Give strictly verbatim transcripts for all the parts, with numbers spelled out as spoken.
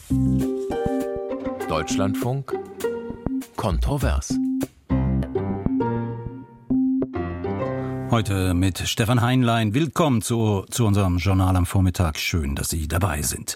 Deutschlandfunk kontrovers. Heute mit Stefan Heinlein. Willkommen zu, zu unserem Journal am Vormittag. Schön, dass Sie dabei sind.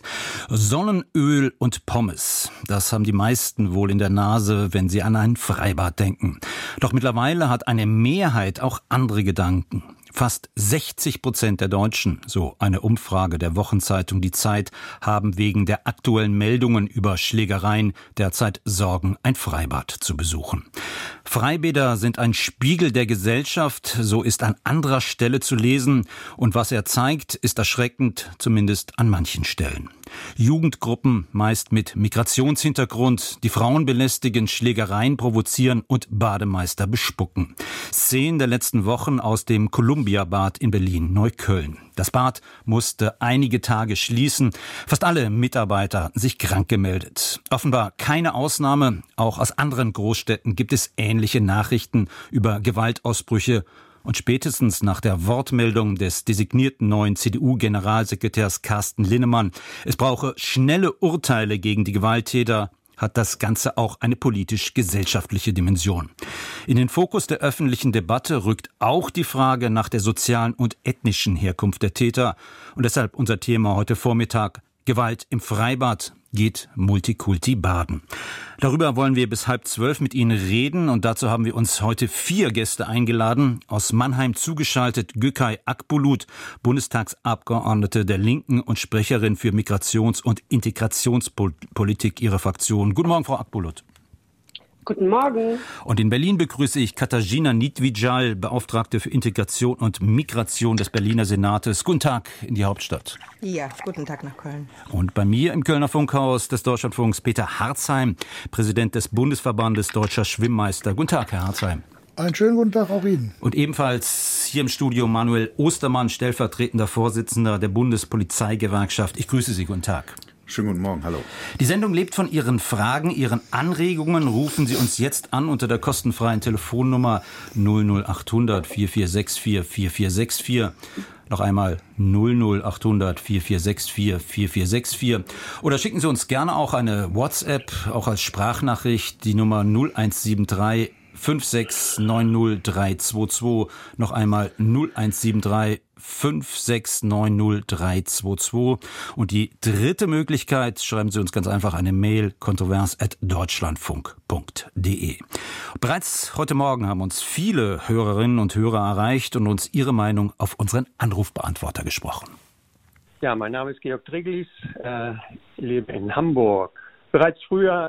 Sonnenöl und Pommes. Das haben die meisten wohl in der Nase, wenn sie an ein Freibad denken. Doch mittlerweile hat eine Mehrheit auch andere Gedanken. Fast sechzig Prozent der Deutschen, so eine Umfrage der Wochenzeitung Die Zeit, haben wegen der aktuellen Meldungen über Schlägereien derzeit Sorgen, ein Freibad zu besuchen. Freibäder sind ein Spiegel der Gesellschaft, so ist an anderer Stelle zu lesen. Und was er zeigt, ist erschreckend, zumindest an manchen Stellen. Jugendgruppen, meist mit Migrationshintergrund, die Frauen belästigen, Schlägereien provozieren und Bademeister bespucken. Szenen der letzten Wochen aus dem Columbia-Bad in Berlin-Neukölln. Das Bad musste einige Tage schließen. Fast alle Mitarbeiter hatten sich krank gemeldet. Offenbar keine Ausnahme. Auch aus anderen Großstädten gibt es ähnliche Nachrichten über Gewaltausbrüche. Und spätestens nach der Wortmeldung des designierten neuen C D U-Generalsekretärs Carsten Linnemann, es brauche schnelle Urteile gegen die Gewalttäter, hat das Ganze auch eine politisch-gesellschaftliche Dimension. In den Fokus der öffentlichen Debatte rückt auch die Frage nach der sozialen und ethnischen Herkunft der Täter. Und deshalb unser Thema heute Vormittag: Gewalt im Freibad. Geht Multikulti baden? Darüber wollen wir bis halb zwölf mit Ihnen reden, und dazu haben wir uns heute vier Gäste eingeladen. Aus Mannheim zugeschaltet Gökay Akbulut, Bundestagsabgeordnete der Linken und Sprecherin für Migrations- und Integrationspolitik Ihrer Fraktion. Guten Morgen, Frau Akbulut. Guten Morgen. Und in Berlin begrüße ich Katarzyna Niedvidjal, Beauftragte für Integration und Migration des Berliner Senates. Guten Tag in die Hauptstadt. Ja, guten Tag nach Köln. Und bei mir im Kölner Funkhaus des Deutschlandfunks Peter Harzheim, Präsident des Bundesverbandes Deutscher Schwimmmeister. Guten Tag, Herr Harzheim. Einen schönen guten Tag auch Ihnen. Und ebenfalls hier im Studio Manuel Ostermann, stellvertretender Vorsitzender der Bundespolizeigewerkschaft. Ich grüße Sie, guten Tag. Schönen guten Morgen, hallo. Die Sendung lebt von Ihren Fragen, Ihren Anregungen. Rufen Sie uns jetzt an unter der kostenfreien Telefonnummer null null acht hundert vier vier sechs vier vier vier sechs vier. Noch einmal null null acht hundert vier vier sechs vier vier vier sechs vier. Oder schicken Sie uns gerne auch eine WhatsApp, auch als Sprachnachricht, die Nummer null eins sieben drei fünf sechs neun null drei zwei zwei. Noch einmal null eins sieben drei fünf sechs neun null drei zwei zwei. Und die dritte Möglichkeit, schreiben Sie uns ganz einfach eine Mail, kontrovers at deutschlandfunk punkt de. Bereits heute Morgen haben uns viele Hörerinnen und Hörer erreicht und uns ihre Meinung auf unseren Anrufbeantworter gesprochen. Ja, mein Name ist Georg Triglis, äh, lebe in Hamburg. Bereits früher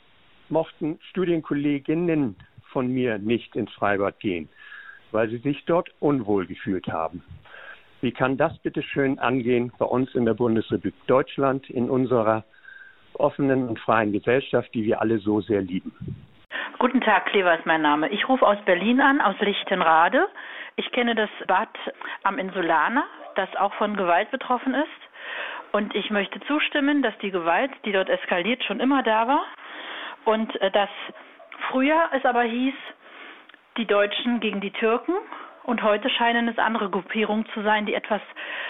mochten Studienkolleginnen von mir nicht ins Freibad gehen, weil sie sich dort unwohl gefühlt haben. Wie kann das bitte schön angehen bei uns in der Bundesrepublik Deutschland, in unserer offenen und freien Gesellschaft, die wir alle so sehr lieben? Guten Tag, Klever ist mein Name. Ich rufe aus Berlin an, aus Lichtenrade. Ich kenne das Bad am Insulaner, das auch von Gewalt betroffen ist. Und ich möchte zustimmen, dass die Gewalt, die dort eskaliert, schon immer da war. Und dass früher es aber hieß, die Deutschen gegen die Türken. Und heute scheinen es andere Gruppierungen zu sein, die etwas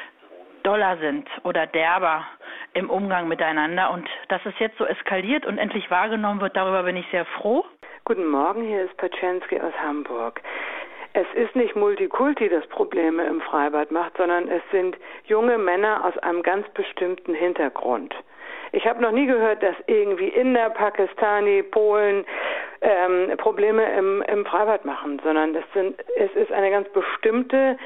doller sind oder derber im Umgang miteinander. Und dass es jetzt so eskaliert und endlich wahrgenommen wird, darüber bin ich sehr froh. Guten Morgen, hier ist Paczynski aus Hamburg. Es ist nicht Multikulti, das Probleme im Freibad macht, sondern es sind junge Männer aus einem ganz bestimmten Hintergrund. Ich habe noch nie gehört, dass irgendwie Inder, Pakistani, Polen ähm, Probleme im, im Freibad machen, sondern das sind, es ist eine ganz bestimmte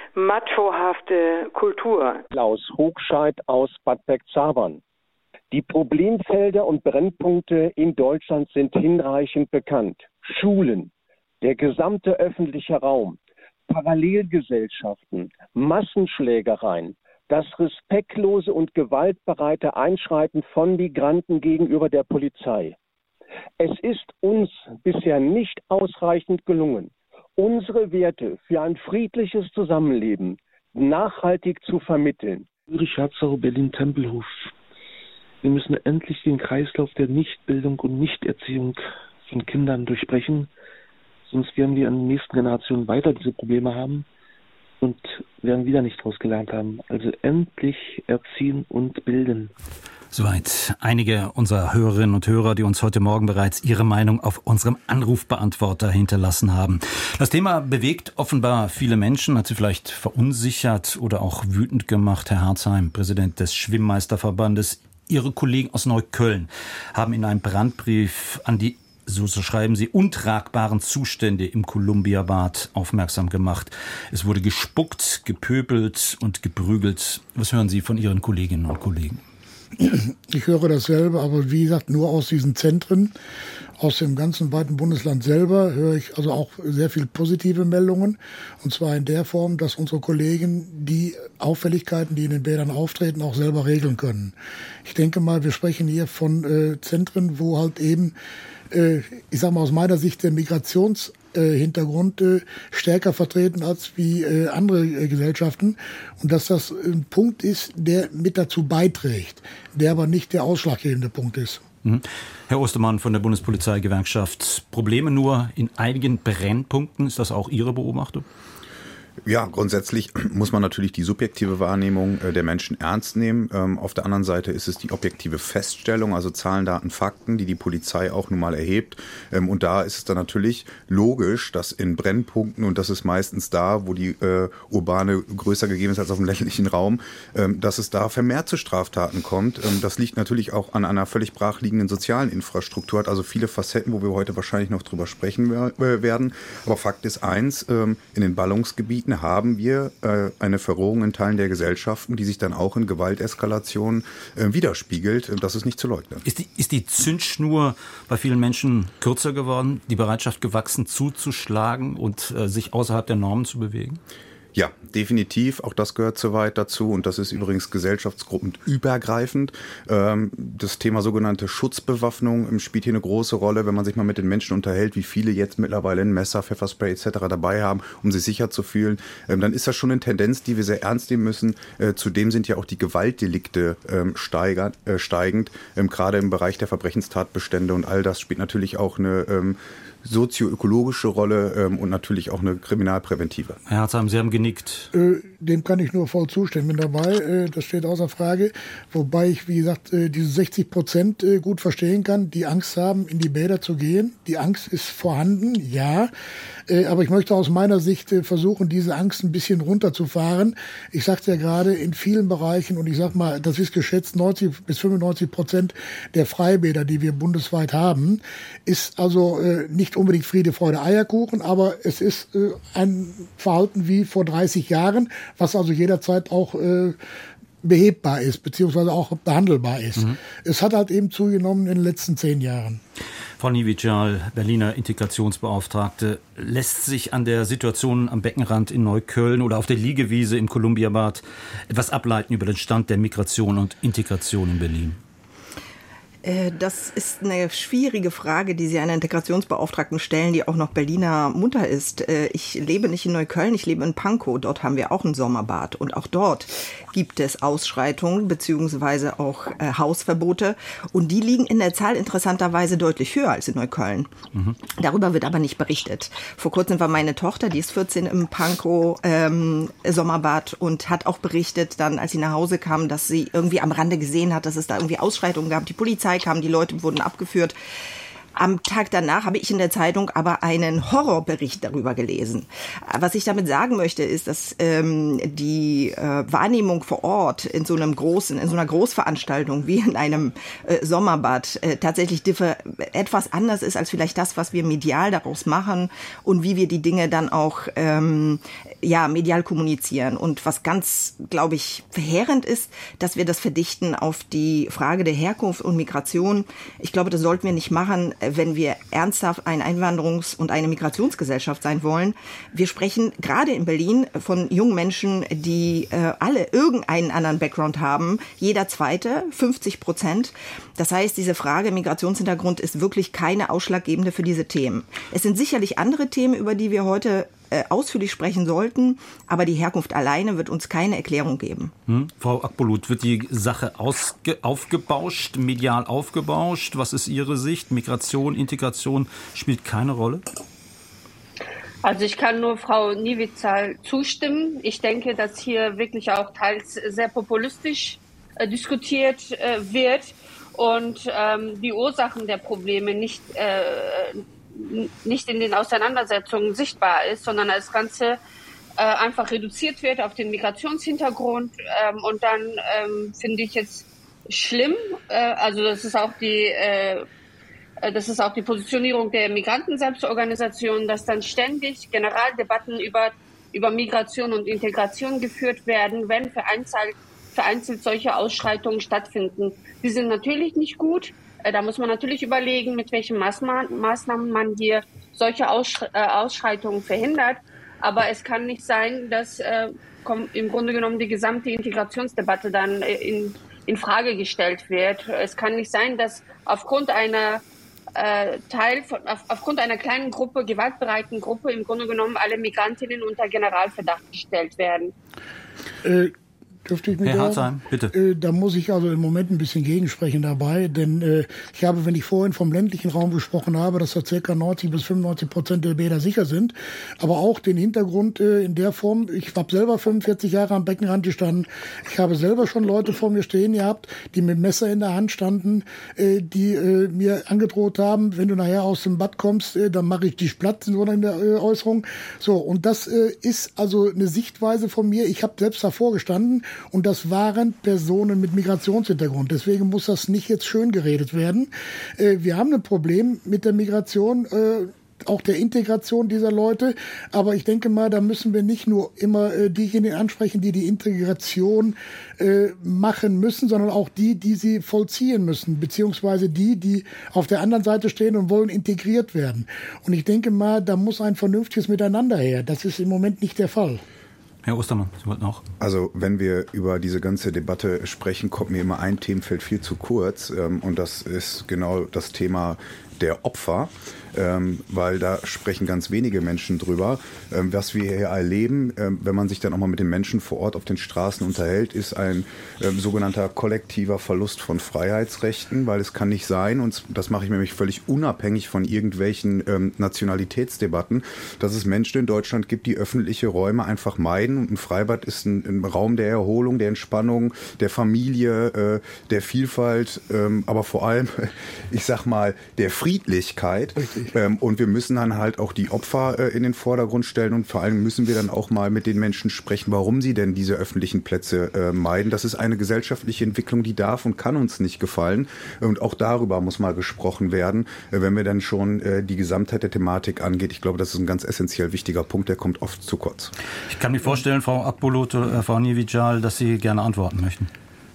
machohafte Kultur. Klaus Hochscheid aus Bad Bergzabern. Die Problemfelder und Brennpunkte in Deutschland sind hinreichend bekannt. Schulen, der gesamte öffentliche Raum, Parallelgesellschaften, Massenschlägereien, das respektlose und gewaltbereite Einschreiten von Migranten gegenüber der Polizei. Es ist uns bisher nicht ausreichend gelungen, unsere Werte für ein friedliches Zusammenleben nachhaltig zu vermitteln. Ulrich Herzog, Berlin-Tempelhof. Wir müssen endlich den Kreislauf der Nichtbildung und Nichterziehung von Kindern durchbrechen, sonst werden wir in den nächsten Generationen weiter diese Probleme haben. und werden wieder nicht draus gelernt haben. Also endlich erziehen und bilden. Soweit einige unserer Hörerinnen und Hörer, die uns heute Morgen bereits ihre Meinung auf unserem Anrufbeantworter hinterlassen haben. Das Thema bewegt offenbar viele Menschen, hat sie vielleicht verunsichert oder auch wütend gemacht. Herr Harzheim, Präsident des Schwimmmeisterverbandes, Ihre Kollegen aus Neukölln haben in einem Brandbrief an die, so schreiben sie, untragbaren Zustände im Columbia-Bad aufmerksam gemacht. Es wurde gespuckt, gepöbelt und geprügelt. Was hören Sie von Ihren Kolleginnen und Kollegen? Ich höre dasselbe, aber wie gesagt, nur aus diesen Zentren, aus dem ganzen weiten Bundesland selber höre ich also auch sehr viel positive Meldungen. Und zwar in der Form, dass unsere Kollegen die Auffälligkeiten, die in den Bädern auftreten, auch selber regeln können. Ich denke mal, wir sprechen hier von äh, Zentren, wo halt eben, äh, ich sage mal aus meiner Sicht, der Migrations Hintergrund äh, stärker vertreten als wie äh, andere äh, Gesellschaften und dass das ein Punkt ist, der mit dazu beiträgt, der aber nicht der ausschlaggebende Punkt ist. Mhm. Herr Ostermann von der Bundespolizeigewerkschaft, Probleme nur in einigen Brennpunkten, ist das auch Ihre Beobachtung? Ja, grundsätzlich muss man natürlich die subjektive Wahrnehmung der Menschen ernst nehmen. Auf der anderen Seite ist es die objektive Feststellung, also Zahlen, Daten, Fakten, die die Polizei auch nun mal erhebt. Und da ist es dann natürlich logisch, dass in Brennpunkten, und das ist meistens da, wo die äh, urbane größer gegeben ist als auf dem ländlichen Raum, ähm, dass es da vermehrt zu Straftaten kommt. Ähm, das liegt natürlich auch an einer völlig brachliegenden sozialen Infrastruktur, hat also viele Facetten, wo wir heute wahrscheinlich noch drüber sprechen äh, werden. Aber Fakt ist eins, ähm, in den Ballungsgebieten haben wir äh, eine Verrohung in Teilen der Gesellschaften, die sich dann auch in Gewalteskalationen äh, widerspiegelt. Das ist nicht zu leugnen. Ist die, ist die Zündschnur bei vielen Menschen kürzer geworden, die Bereitschaft gewachsen zuzuschlagen und äh, sich außerhalb der Normen zu bewegen? Ja, definitiv. Auch das gehört soweit dazu. Und das ist übrigens gesellschaftsgruppenübergreifend. Ähm, das Thema sogenannte Schutzbewaffnung spielt hier eine große Rolle, wenn man sich mal mit den Menschen unterhält, wie viele jetzt mittlerweile ein Messer, Pfefferspray et cetera dabei haben, um sich sicher zu fühlen. Ähm, dann ist das schon eine Tendenz, die wir sehr ernst nehmen müssen. Äh, zudem sind ja auch die Gewaltdelikte ähm, steigern, äh, steigend, ähm, gerade im Bereich der Verbrechenstatbestände. Und all das spielt natürlich auch eine ähm, sozioökologische Rolle ähm, und natürlich auch eine kriminalpräventive. Herr Harzheim, Sie haben genickt. Äh, dem kann ich nur voll zustimmen. Bin dabei, äh, das steht außer Frage. Wobei ich, wie gesagt, äh, diese sechzig Prozent äh, gut verstehen kann, die Angst haben, in die Bäder zu gehen. Die Angst ist vorhanden, ja. Äh, aber ich möchte aus meiner Sicht äh, versuchen, diese Angst ein bisschen runterzufahren. Ich sagte ja gerade, in vielen Bereichen, und ich sag mal, das ist geschätzt neunzig bis fünfundneunzig Prozent der Freibäder, die wir bundesweit haben, ist also äh, nicht unbedingt Friede, Freude, Eierkuchen, aber es ist äh, ein Verhalten wie vor dreißig Jahren, was also jederzeit auch äh, behebbar ist, beziehungsweise auch behandelbar ist. Mhm. Es hat halt eben zugenommen in den letzten zehn Jahren. Frau Niewiczal, Berliner Integrationsbeauftragte, lässt sich an der Situation am Beckenrand in Neukölln oder auf der Liegewiese im Columbia-Bad etwas ableiten über den Stand der Migration und Integration in Berlin? Das ist eine schwierige Frage, die Sie einer Integrationsbeauftragten stellen, die auch noch Berliner Mutter ist. Ich lebe nicht in Neukölln, ich lebe in Pankow. Dort haben wir auch ein Sommerbad. Und auch dort gibt es Ausschreitungen beziehungsweise auch äh, Hausverbote. Und die liegen in der Zahl interessanterweise deutlich höher als in Neukölln. Mhm. Darüber wird aber nicht berichtet. Vor kurzem war meine Tochter, die ist vierzehn, im Pankow ähm, Sommerbad und hat auch berichtet, dann als sie nach Hause kam, dass sie irgendwie am Rande gesehen hat, dass es da irgendwie Ausschreitungen gab. Die Polizei kamen, die Leute wurden abgeführt. Am Tag danach habe ich in der Zeitung aber einen Horrorbericht darüber gelesen. Was ich damit sagen möchte, ist, dass ähm, die äh, Wahrnehmung vor Ort in so einem großen, in so einer Großveranstaltung wie in einem äh, Sommerbad äh, tatsächlich differ- etwas anders ist als vielleicht das, was wir medial daraus machen und wie wir die Dinge dann auch ähm, ja medial kommunizieren. Und was ganz, glaube ich, verheerend ist, dass wir das verdichten auf die Frage der Herkunft und Migration. Ich glaube, das sollten wir nicht machen, wenn wir ernsthaft eine Einwanderungs- und eine Migrationsgesellschaft sein wollen. Wir sprechen gerade in Berlin von jungen Menschen, die äh, alle irgendeinen anderen Background haben. Jeder zweite, fünfzig Prozent. Das heißt, diese Frage Migrationshintergrund ist wirklich keine ausschlaggebende für diese Themen. Es sind sicherlich andere Themen, über die wir heute äh, ausführlich sprechen sollten, aber die Herkunft alleine wird uns keine Erklärung geben. Hm. Frau Akbulut, wird die Sache ausge- aufgebauscht, medial aufgebauscht? Was ist Ihre Sicht? Migration, Integration spielt keine Rolle? Also ich kann nur Frau Niewitzal zustimmen. Ich denke, dass hier wirklich auch teils sehr populistisch äh, diskutiert äh, wird und ähm, die Ursachen der Probleme nicht, äh, nicht in den Auseinandersetzungen sichtbar ist, sondern das Ganze äh, einfach reduziert wird auf den Migrationshintergrund. Ähm, und dann ähm, finde ich es schlimm, äh, also das ist auch die äh, Das ist auch die Positionierung der Migranten-Selbstorganisationen, dass dann ständig Generaldebatten über, über Migration und Integration geführt werden, wenn vereinzelt, vereinzelt solche Ausschreitungen stattfinden. Die sind natürlich nicht gut. Da muss man natürlich überlegen, mit welchen Maßnahmen man hier solche Ausschreitungen verhindert. Aber es kann nicht sein, dass äh, im Grunde genommen die gesamte Integrationsdebatte dann in, in Frage gestellt wird. Es kann nicht sein, dass aufgrund einer Äh, Teil von, auf, aufgrund einer kleinen Gruppe, gewaltbereiten Gruppe, im Grunde genommen alle Migrantinnen unter Generalverdacht gestellt werden. Äh, dürfte ich mir Herr da, Hartzheim, bitte. Äh, da muss ich also im Moment ein bisschen gegensprechen dabei, denn äh, ich habe, wenn ich vorhin vom ländlichen Raum gesprochen habe, dass da ca. neunzig bis fünfundneunzig Prozent der Bäder sicher sind, aber auch den Hintergrund äh, in der Form, ich habe selber fünfundvierzig Jahre am Beckenrand gestanden, ich habe selber schon Leute vor mir stehen gehabt, die mit Messer in der Hand standen, äh, die äh, mir angedroht haben, wenn du nachher aus dem Bad kommst, äh, dann mache ich dich platt, so in der äh, Äußerung. So, und das äh, ist also eine Sichtweise von mir, ich habe selbst davor gestanden, und das waren Personen mit Migrationshintergrund. Deswegen muss das nicht jetzt schön geredet werden. Äh, wir haben ein Problem mit der Migration, äh, auch der Integration dieser Leute. Aber ich denke mal, da müssen wir nicht nur immer äh, diejenigen ansprechen, die die Integration äh, machen müssen, sondern auch die, die sie vollziehen müssen, beziehungsweise die, die auf der anderen Seite stehen und wollen integriert werden. Und ich denke mal, da muss ein vernünftiges Miteinander her. Das ist im Moment nicht der Fall. Herr Ostermann, Sie wollten auch. Also wenn wir über diese ganze Debatte sprechen, kommt mir immer ein Themenfeld viel zu kurz. Und das ist genau das Thema der Opfer. Ähm, weil da sprechen ganz wenige Menschen drüber. Ähm, was wir hier erleben, ähm, wenn man sich dann auch mal mit den Menschen vor Ort auf den Straßen unterhält, ist ein ähm, sogenannter kollektiver Verlust von Freiheitsrechten, weil es kann nicht sein, und das mache ich nämlich völlig unabhängig von irgendwelchen ähm, Nationalitätsdebatten, dass es Menschen in Deutschland gibt, die öffentliche Räume einfach meiden. Und ein Freibad ist ein, ein Raum der Erholung, der Entspannung, der Familie, äh, der Vielfalt, ähm, aber vor allem, ich sag mal, der Friedlichkeit. Richtig. Ähm, und wir müssen dann halt auch die Opfer äh, in den Vordergrund stellen, und vor allem müssen wir dann auch mal mit den Menschen sprechen, warum sie denn diese öffentlichen Plätze äh, meiden. Das ist eine gesellschaftliche Entwicklung, die darf und kann uns nicht gefallen. Und auch darüber muss mal gesprochen werden, äh, wenn wir dann schon äh, die Gesamtheit der Thematik angeht. Ich glaube, das ist ein ganz essentiell wichtiger Punkt, der kommt oft zu kurz. Ich kann mir vorstellen, Frau Akbulut oder Frau Niewiczal, dass Sie gerne antworten möchten.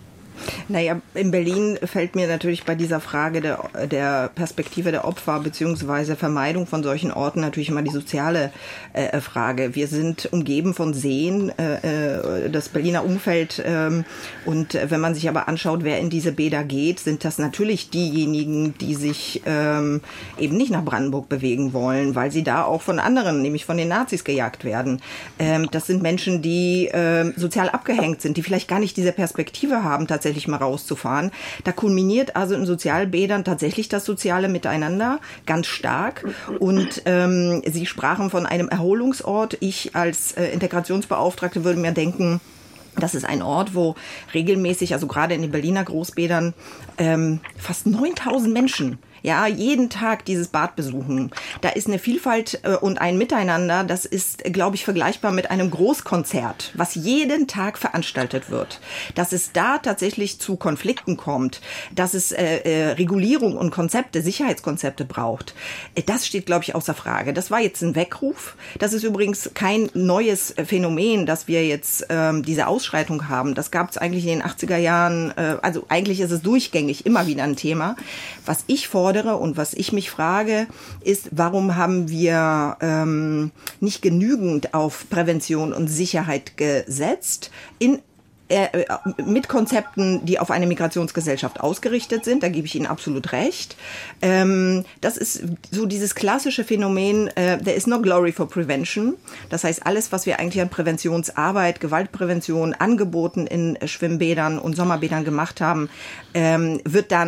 Naja, in Berlin fällt mir natürlich bei dieser Frage der, der Perspektive der Opfer bzw. Vermeidung von solchen Orten natürlich immer die soziale äh, Frage. Wir sind umgeben von Seen, äh, das Berliner Umfeld, äh, und wenn man sich aber anschaut, wer in diese Bäder geht, sind das natürlich diejenigen, die sich äh, eben nicht nach Brandenburg bewegen wollen, weil sie da auch von anderen, nämlich von den Nazis, gejagt werden. Ähm, das sind Menschen, die äh, sozial abgehängt sind, die vielleicht gar nicht diese Perspektive haben, tatsächlich mal rauszufahren. Da kulminiert also in Sozialbädern tatsächlich das soziale Miteinander ganz stark. Und ähm, Sie sprachen von einem Erholungsort. Ich als äh, Integrationsbeauftragte würde mir denken, das ist ein Ort, wo regelmäßig, also gerade in den Berliner Großbädern, ähm, fast neuntausend Menschen ja, jeden Tag dieses Bad besuchen. Da ist eine Vielfalt äh, und ein Miteinander, das ist, glaube ich, vergleichbar mit einem Großkonzert, was jeden Tag veranstaltet wird. Dass es da tatsächlich zu Konflikten kommt, dass es äh, äh, Regulierung und Konzepte, Sicherheitskonzepte braucht, äh, das steht, glaube ich, außer Frage. Das war jetzt ein Weckruf. Das ist übrigens kein neues Phänomen, dass wir jetzt ähm, diese Ausschreitung haben. Das gab es eigentlich in den achtziger Jahren, äh, also eigentlich ist es durchgängig immer wieder ein Thema. Was ich fordere und was ich mich frage, ist, warum haben wir ähm, nicht genügend auf Prävention und Sicherheit gesetzt in äh, mit Konzepten, die auf eine Migrationsgesellschaft ausgerichtet sind. Da gebe ich Ihnen absolut recht. Ähm, das ist so dieses klassische Phänomen, äh, there is no glory for prevention. Das heißt, alles, was wir eigentlich an Präventionsarbeit, Gewaltprävention, Angeboten in Schwimmbädern und Sommerbädern gemacht haben, ähm, wird dann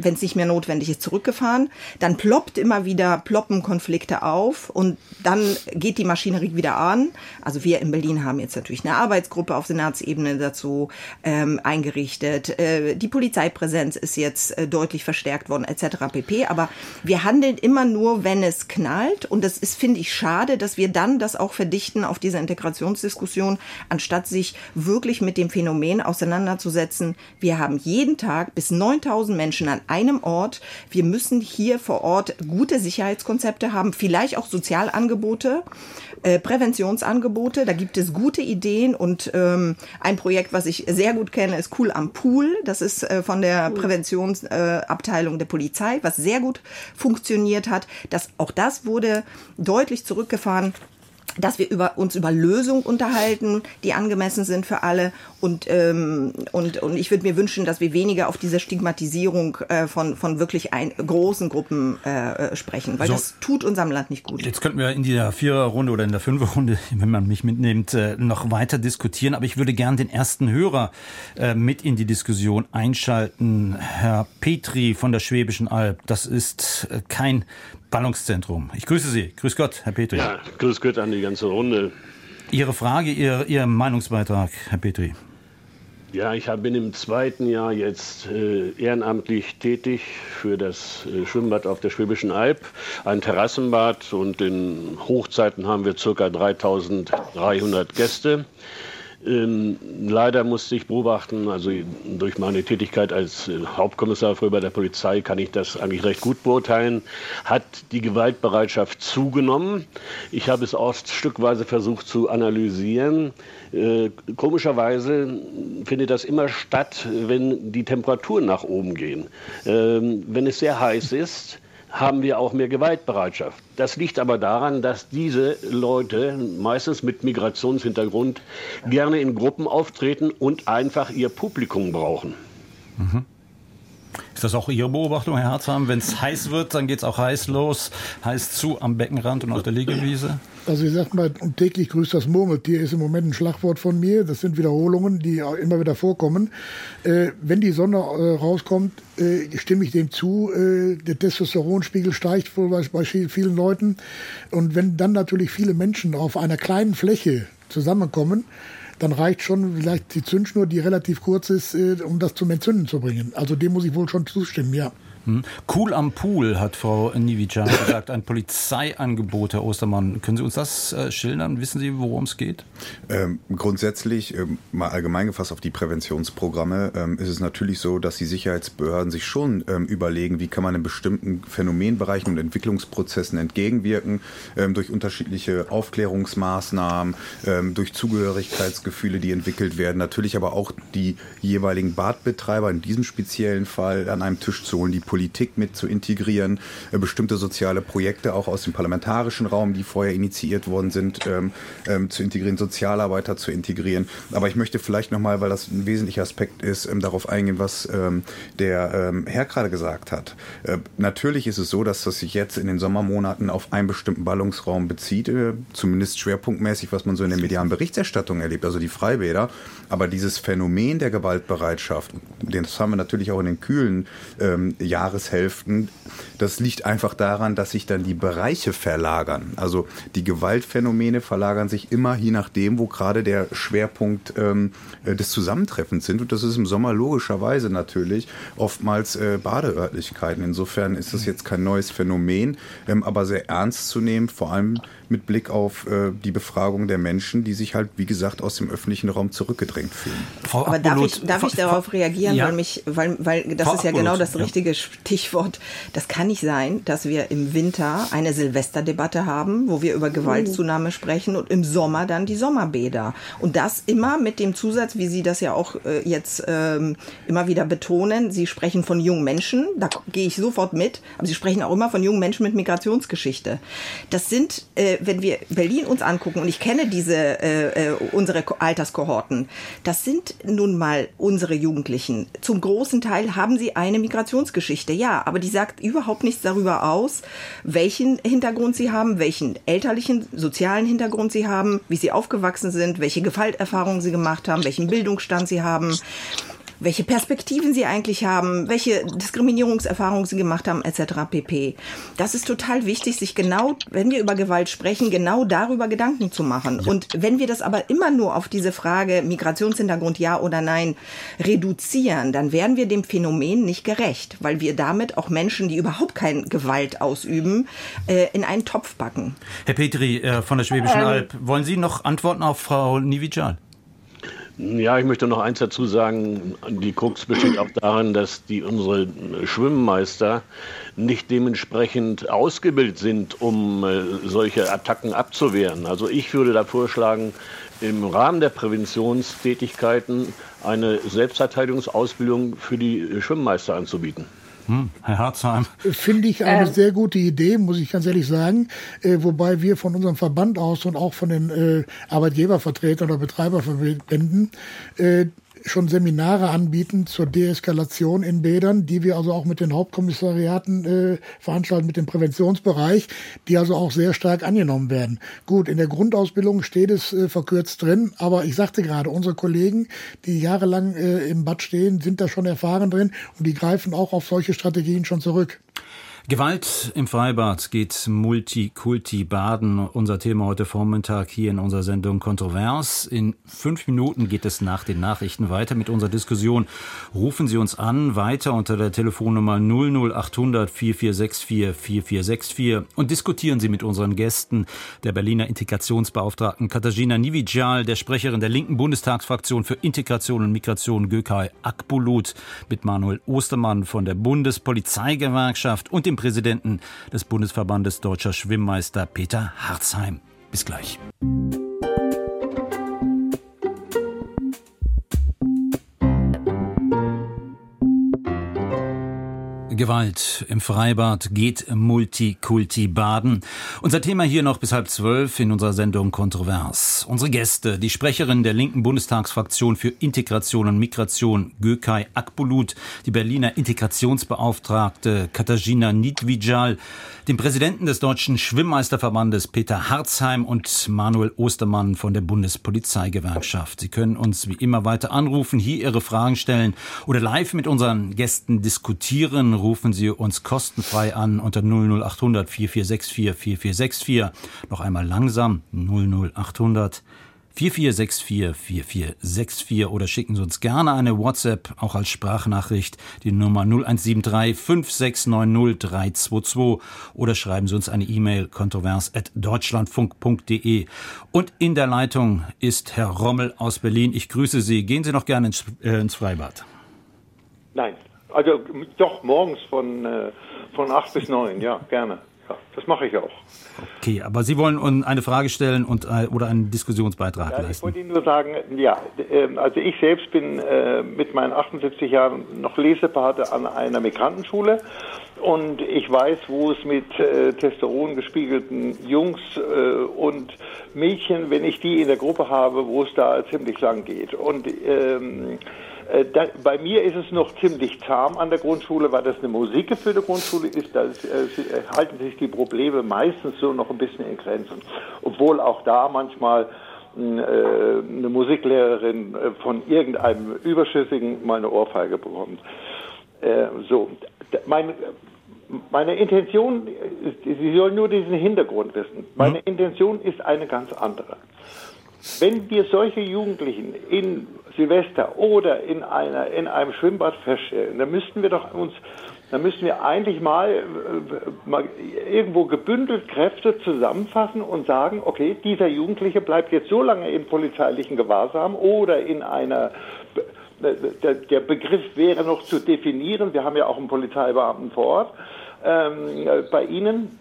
wenn es nicht mehr notwendig ist, zurückgefahren. Dann ploppt immer wieder, ploppen Konflikte auf und dann geht die Maschinerie wieder an. Also wir in Berlin haben jetzt natürlich eine Arbeitsgruppe auf Senatsebene dazu ähm, eingerichtet. Äh, die Polizeipräsenz ist jetzt äh, deutlich verstärkt worden, et cetera pp. Aber wir handeln immer nur, wenn es knallt. Und das ist, finde ich, schade, dass wir dann das auch verdichten auf diese Integrationsdiskussion, anstatt sich wirklich mit dem Phänomen auseinanderzusetzen. Wir haben jeden Tag bis neuntausend Menschen an einem Ort. Wir müssen hier vor Ort gute Sicherheitskonzepte haben, vielleicht auch Sozialangebote, äh, Präventionsangebote. Da gibt es gute Ideen und ähm, ein Projekt, was ich sehr gut kenne, ist Cool am Pool. Das ist äh, von der Präventionsabteilung äh, der Polizei, was sehr gut funktioniert hat. Das, auch das wurde deutlich zurückgefahren, dass wir über, uns über Lösungen unterhalten, die angemessen sind für alle. Und, ähm, und, und ich würde mir wünschen, dass wir weniger auf diese Stigmatisierung äh, von, von wirklich ein, großen Gruppen äh, sprechen, weil so, das tut unserem Land nicht gut. Jetzt könnten wir in der Viererrunde oder in der Fünferrunde, wenn man mich mitnimmt, äh, noch weiter diskutieren. Aber ich würde gern den ersten Hörer äh, mit in die Diskussion einschalten. Herr Petri von der Schwäbischen Alb. Das ist äh, kein Ballungszentrum. Ich grüße Sie. Grüß Gott, Herr Petri. Ja, grüß Gott an die ganze Runde. Ihre Frage, Ihr, Ihr Meinungsbeitrag, Herr Petri. Ja, ich bin im zweiten Jahr jetzt äh, ehrenamtlich tätig für das äh, Schwimmbad auf der Schwäbischen Alb, ein Terrassenbad, und in Hochzeiten haben wir ca. dreitausenddreihundert Gäste. Ähm, leider musste ich beobachten, also durch meine Tätigkeit als äh, Hauptkommissar früher bei der Polizei kann ich das eigentlich recht gut beurteilen, hat die Gewaltbereitschaft zugenommen. Ich habe es auch stückweise versucht zu analysieren. Äh, komischerweise findet das immer statt, wenn die Temperaturen nach oben gehen. Ähm, wenn es sehr heiß ist, haben wir auch mehr Gewaltbereitschaft. Das liegt aber daran, dass diese Leute, meistens mit Migrationshintergrund, gerne in Gruppen auftreten und einfach ihr Publikum brauchen. Mhm. Ist das auch Ihre Beobachtung, Herr Herzam? Wenn es heiß wird, dann geht es auch heiß los, heiß zu am Beckenrand und auf der Liegewiese? Also ich sag mal, und täglich grüßt das Murmeltier ist im Moment ein Schlagwort von mir. Das sind Wiederholungen, die auch immer wieder vorkommen. Äh, wenn die Sonne äh, rauskommt, äh, stimme ich dem zu. Äh, der Testosteronspiegel steigt wohl bei, bei vielen Leuten. Und wenn dann natürlich viele Menschen auf einer kleinen Fläche zusammenkommen, dann reicht schon vielleicht die Zündschnur, die relativ kurz ist, um das zum Entzünden zu bringen. Also dem muss ich wohl schon zustimmen, ja. Cool am Pool, hat Frau Niewicza gesagt, ein Polizeiangebot, Herr Ostermann. Können Sie uns das äh, schildern? Wissen Sie, worum es geht? Ähm, grundsätzlich, ähm, mal allgemein gefasst auf die Präventionsprogramme, ähm, ist es natürlich so, dass die Sicherheitsbehörden sich schon ähm, überlegen, wie kann man in bestimmten Phänomenbereichen und Entwicklungsprozessen entgegenwirken, ähm, durch unterschiedliche Aufklärungsmaßnahmen, ähm, durch Zugehörigkeitsgefühle, die entwickelt werden, natürlich aber auch die jeweiligen Badbetreiber in diesem speziellen Fall an einem Tisch zu holen, die Politik mit zu integrieren, äh, bestimmte soziale Projekte auch aus dem parlamentarischen Raum, die vorher initiiert worden sind, ähm, ähm, zu integrieren, Sozialarbeiter zu integrieren. Aber ich möchte vielleicht nochmal, weil das ein wesentlicher Aspekt ist, ähm, darauf eingehen, was ähm, der ähm, Herr gerade gesagt hat. Äh, natürlich ist es so, dass das sich jetzt in den Sommermonaten auf einen bestimmten Ballungsraum bezieht, äh, zumindest schwerpunktmäßig, was man so in der medialen Berichterstattung erlebt, also die Freibäder. Aber dieses Phänomen der Gewaltbereitschaft, das haben wir natürlich auch in den kühlen ähm, Jahreshälften, das liegt einfach daran, dass sich dann die Bereiche verlagern. Also die Gewaltphänomene verlagern sich immer je nachdem, wo gerade der Schwerpunkt ähm, des Zusammentreffens sind. Und das ist im Sommer logischerweise natürlich oftmals äh, Badeörtlichkeiten. Insofern ist das jetzt kein neues Phänomen, ähm, aber sehr ernst zu nehmen, vor allem mit Blick auf äh, die Befragung der Menschen, die sich halt, wie gesagt, aus dem öffentlichen Raum zurückgedrängt fühlen. Frau Aber darf ich, darf ich darauf reagieren, ja. weil mich, weil, weil das Frau ist ja Abgelut. Genau das richtige ja. Stichwort. Das kann nicht sein, dass wir im Winter eine Silvesterdebatte haben, wo wir über Gewaltzunahme sprechen und im Sommer dann die Sommerbäder. Und das immer mit dem Zusatz, wie Sie das ja auch äh, jetzt ähm, immer wieder betonen, Sie sprechen von jungen Menschen, da gehe ich sofort mit, aber Sie sprechen auch immer von jungen Menschen mit Migrationsgeschichte. Das sind äh, wenn wir Berlin uns angucken, und ich kenne diese, äh, unsere Alterskohorten, das sind nun mal unsere Jugendlichen. Zum großen Teil haben sie eine Migrationsgeschichte, ja, aber die sagt überhaupt nichts darüber aus, welchen Hintergrund sie haben, welchen elterlichen, sozialen Hintergrund sie haben, wie sie aufgewachsen sind, welche Gewalterfahrungen sie gemacht haben, welchen Bildungsstand sie haben. welche Perspektiven sie eigentlich haben, welche Diskriminierungserfahrungen sie gemacht haben, et cetera pp. Das ist total wichtig, sich genau, wenn wir über Gewalt sprechen, genau darüber Gedanken zu machen. Ja. Und wenn wir das aber immer nur auf diese Frage Migrationshintergrund ja oder nein reduzieren, dann werden wir dem Phänomen nicht gerecht, weil wir damit auch Menschen, die überhaupt keine Gewalt ausüben, äh, in einen Topf backen. Herr Petri äh, von der Schwäbischen ähm, Alb, wollen Sie noch antworten auf Frau Nividjal? Ja, ich möchte noch eins dazu sagen. Die Krux besteht auch darin, dass die unsere Schwimmmeister nicht dementsprechend ausgebildet sind, um äh, solche Attacken abzuwehren. Also ich würde da vorschlagen, im Rahmen der Präventionstätigkeiten eine Selbstverteidigungsausbildung für die Schwimmmeister anzubieten. Hm, Herr Hartzheim. Finde ich eine ähm. sehr gute Idee, muss ich ganz ehrlich sagen. Äh, wobei wir von unserem Verband aus und auch von den äh, Arbeitgebervertretern oder Betreiberverbänden äh, schon Seminare anbieten zur Deeskalation in Bädern, die wir also auch mit den Hauptkommissariaten äh, veranstalten, mit dem Präventionsbereich, die also auch sehr stark angenommen werden. Gut, in der Grundausbildung steht es äh, verkürzt drin, aber ich sagte gerade, unsere Kollegen, die jahrelang äh, im Bad stehen, sind da schon erfahren drin und die greifen auch auf solche Strategien schon zurück. Gewalt im Freibad geht Multikulti baden. Unser Thema heute Vormittag hier in unserer Sendung Kontrovers. In fünf Minuten geht es nach den Nachrichten weiter mit unserer Diskussion. Rufen Sie uns an, weiter unter der Telefonnummer null null achthundert vier vier sechs vier vier vier sechs vier und diskutieren Sie mit unseren Gästen, der Berliner Integrationsbeauftragten Katarzyna Nividjal, der Sprecherin der linken Bundestagsfraktion für Integration und Migration Gökay Akbulut, mit Manuel Ostermann von der Bundespolizeigewerkschaft und dem Präsidenten des Bundesverbandes Deutscher Schwimmmeister Peter Hartzheim. Bis gleich. Gewalt im Freibad geht Multikulti baden. Unser Thema hier noch bis halb zwölf in unserer Sendung Kontrovers. Unsere Gäste, die Sprecherin der linken Bundestagsfraktion für Integration und Migration Gökay Akbulut, die Berliner Integrationsbeauftragte Katarzyna Nividjal, den Präsidenten des Deutschen Schwimmmeisterverbandes Peter Hartzheim und Manuel Ostermann von der Bundespolizeigewerkschaft. Sie können uns wie immer weiter anrufen, hier Ihre Fragen stellen oder live mit unseren Gästen diskutieren. Rufen Sie uns kostenfrei an unter null null achthundert vier vier sechs vier vier vier sechs vier. Noch einmal langsam null null achthundert vier vier sechs vier vier vier sechs vier oder schicken Sie uns gerne eine WhatsApp, auch als Sprachnachricht, die Nummer null eins sieben drei fünf sechs neun null drei zwei zwei oder schreiben Sie uns eine E-Mail kontrovers at deutschlandfunk punkt de. Und in der Leitung ist Herr Rommel aus Berlin. Ich grüße Sie. Gehen Sie noch gerne ins, äh, ins Freibad. Nein. Also doch, morgens von, äh, von acht bis neun, ja, gerne. Ja, das mache ich auch. Okay, aber Sie wollen eine Frage stellen und äh, oder einen Diskussionsbeitrag ja, leisten? Ich wollte Ihnen nur sagen, ja, äh, also ich selbst bin äh, mit meinen achtundsiebzig Jahren noch Lesepate an einer Migrantenschule und ich weiß, wo es mit äh, Testosteron gespiegelten Jungs äh, und Mädchen, wenn ich die in der Gruppe habe, wo es da ziemlich lang geht. Und ähm, Da, bei mir ist es noch ziemlich zahm an der Grundschule, weil das eine musikgefüllte Grundschule ist. Da äh, halten sich die Probleme meistens so noch ein bisschen in Grenzen. Obwohl auch da manchmal äh, eine Musiklehrerin äh, von irgendeinem Überschüssigen mal eine Ohrfeige bekommt. Äh, so, meine, meine Intention, Sie sollen nur diesen Hintergrund wissen. Meine mhm. Intention ist eine ganz andere. Wenn wir solche Jugendlichen in Silvester oder in einer in einem Schwimmbad feststellen, dann müssten wir doch uns, dann müssten wir eigentlich mal, äh, mal irgendwo gebündelt Kräfte zusammenfassen und sagen, okay, dieser Jugendliche bleibt jetzt so lange in polizeilichen Gewahrsam oder in einer, der, der Begriff wäre noch zu definieren, wir haben ja auch einen Polizeibeamten vor Ort, ähm, bei Ihnen,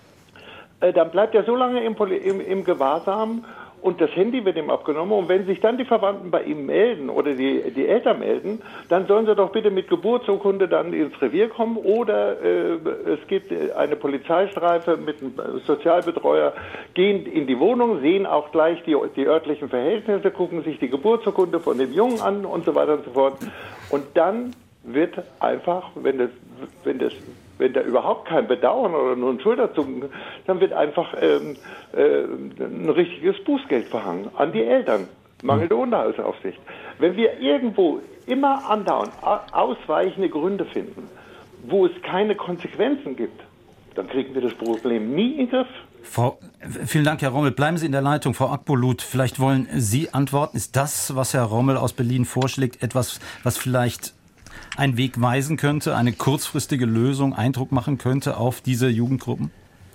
äh, dann bleibt er so lange im, im, im Gewahrsam. Und das Handy wird ihm abgenommen. Und wenn sich dann die Verwandten bei ihm melden oder die, die Eltern melden, dann sollen sie doch bitte mit Geburtsurkunde dann ins Revier kommen. Oder äh, es gibt eine Polizeistreife mit einem Sozialbetreuer, gehen in die Wohnung, sehen auch gleich die, die örtlichen Verhältnisse, gucken sich die Geburtsurkunde von dem Jungen an und so weiter und so fort. Und dann wird einfach, wenn das, wenn das wenn da überhaupt kein Bedauern oder nur ein Schulterzucken, dann wird einfach ähm, äh, ein richtiges Bußgeld verhangen an die Eltern. Mangelnde Unterhaltsaufsicht. Wenn wir irgendwo immer andauernd ausweichende Gründe finden, wo es keine Konsequenzen gibt, dann kriegen wir das Problem nie in den Griff. Frau, vielen Dank, Herr Rommel. Bleiben Sie in der Leitung. Frau Akbulut, vielleicht wollen Sie antworten. Ist das, was Herr Rommel aus Berlin vorschlägt, etwas, was vielleicht einen Weg weisen könnte, eine kurzfristige Lösung, Eindruck machen könnte auf diese Jugendgruppen?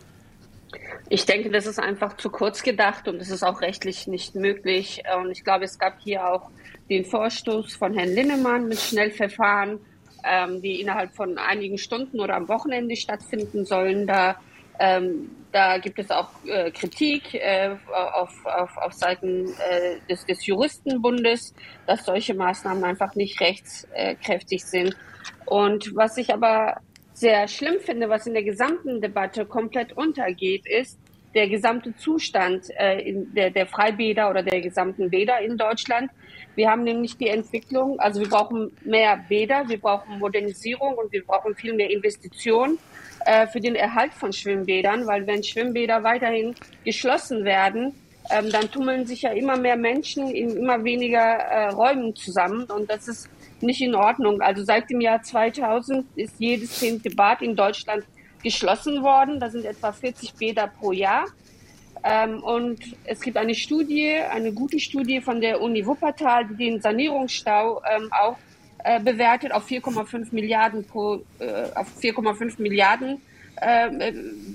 Ich denke, das ist einfach zu kurz gedacht und es ist auch rechtlich nicht möglich. Und ich glaube, es gab hier auch den Vorstoß von Herrn Linnemann mit Schnellverfahren, ähm, die innerhalb von einigen Stunden oder am Wochenende stattfinden sollen. Da, ähm, da gibt es auch äh, Kritik äh, auf, auf, auf Seiten äh, des, des Juristenbundes, dass solche Maßnahmen einfach nicht rechtskräftig sind. Und was ich aber sehr schlimm finde, was in der gesamten Debatte komplett untergeht, ist der gesamte Zustand äh, in der, der Freibäder oder der gesamten Bäder in Deutschland. Wir haben nämlich die Entwicklung, also wir brauchen mehr Bäder, wir brauchen Modernisierung und wir brauchen viel mehr Investitionen äh, für den Erhalt von Schwimmbädern, weil wenn Schwimmbäder weiterhin geschlossen werden, ähm, dann tummeln sich ja immer mehr Menschen in immer weniger äh, Räumen zusammen und das ist nicht in Ordnung. Also seit dem Jahr zweitausend ist jedes zehnte Bad in Deutschland geschlossen worden. Das sind etwa vierzig Bäder pro Jahr. Ähm, und es gibt eine Studie, eine gute Studie von der Uni Wuppertal, die den Sanierungsstau ähm, auch äh, bewertet auf vier Komma fünf Milliarden pro, äh, auf vier Komma fünf Milliarden äh,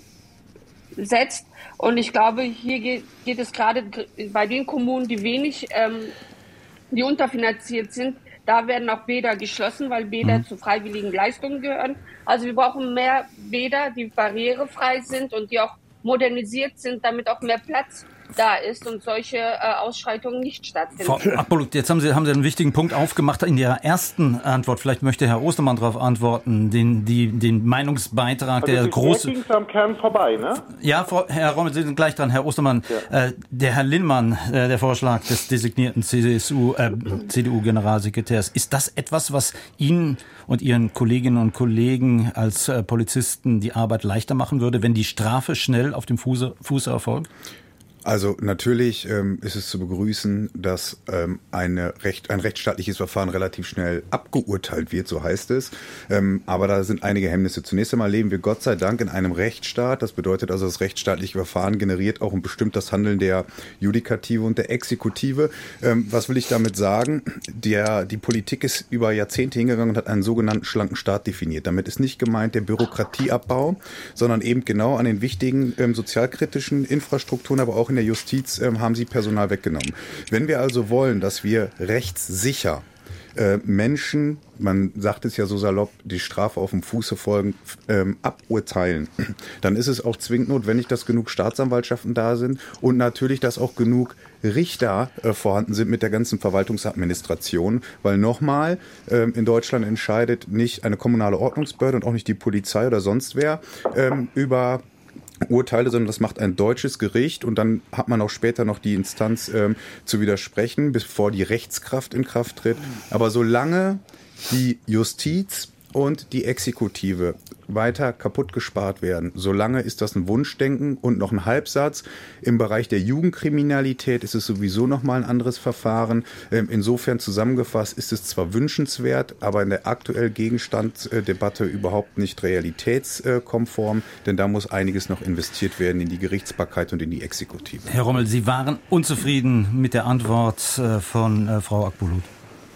setzt. Und ich glaube, hier geht, geht es gerade bei den Kommunen, die wenig, ähm, die unterfinanziert sind, da werden auch Bäder geschlossen, weil Bäder mhm. zu freiwilligen Leistungen gehören. Also wir brauchen mehr Bäder, die barrierefrei sind und die auch modernisiert sind, damit auch mehr Platz da ist und solche äh, Ausschreitungen nicht stattfinden. Frau Akbulut, jetzt haben Sie, haben Sie einen wichtigen Punkt aufgemacht in Ihrer ersten Antwort. Vielleicht möchte Herr Ostermann darauf antworten, den, die, den Meinungsbeitrag, also der große... ging es am Kern vorbei, ne? Ja, Frau, Herr Rommel, Sie sind gleich dran. Herr Ostermann, ja. äh, der Herr Linnemann, äh, der Vorschlag des designierten C S U, äh, C D U-Generalsekretärs, ist das etwas, was Ihnen und Ihren Kolleginnen und Kollegen als äh, Polizisten die Arbeit leichter machen würde, wenn die Strafe schnell auf dem Fuße, Fuße erfolgt? Also natürlich ähm, ist es zu begrüßen, dass ähm, eine Recht, ein rechtsstaatliches Verfahren relativ schnell abgeurteilt wird, so heißt es. Ähm, aber da sind einige Hemmnisse. Zunächst einmal leben wir Gott sei Dank in einem Rechtsstaat. Das bedeutet also, das rechtsstaatliche Verfahren generiert auch und bestimmt das Handeln der Judikative und der Exekutive. Ähm, was will ich damit sagen? Der, die Politik ist über Jahrzehnte hingegangen und hat einen sogenannten schlanken Staat definiert. Damit ist nicht gemeint der Bürokratieabbau, sondern eben genau an den wichtigen ähm, sozialkritischen Infrastrukturen, aber auch in der Justiz ähm, haben sie Personal weggenommen. Wenn wir also wollen, dass wir rechtssicher äh, Menschen, man sagt es ja so salopp, die Strafe auf dem Fuße folgen, ähm, aburteilen, dann ist es auch zwingend notwendig, dass genug Staatsanwaltschaften da sind und natürlich, dass auch genug Richter äh, vorhanden sind mit der ganzen Verwaltungsadministration, weil nochmal, ähm, in Deutschland entscheidet nicht eine kommunale Ordnungsbehörde und auch nicht die Polizei oder sonst wer ähm, über Urteile, sondern das macht ein deutsches Gericht und dann hat man auch später noch die Instanz ähm, zu widersprechen, bevor die Rechtskraft in Kraft tritt. Aber solange die Justiz und die Exekutive weiter kaputt gespart werden, solange ist das ein Wunschdenken und noch ein Halbsatz. Im Bereich der Jugendkriminalität ist es sowieso nochmal ein anderes Verfahren. Insofern zusammengefasst ist es zwar wünschenswert, aber in der aktuellen Gegenstandsdebatte überhaupt nicht realitätskonform, denn da muss einiges noch investiert werden in die Gerichtsbarkeit und in die Exekutive. Herr Rommel, Sie waren unzufrieden mit der Antwort von Frau Akbulut.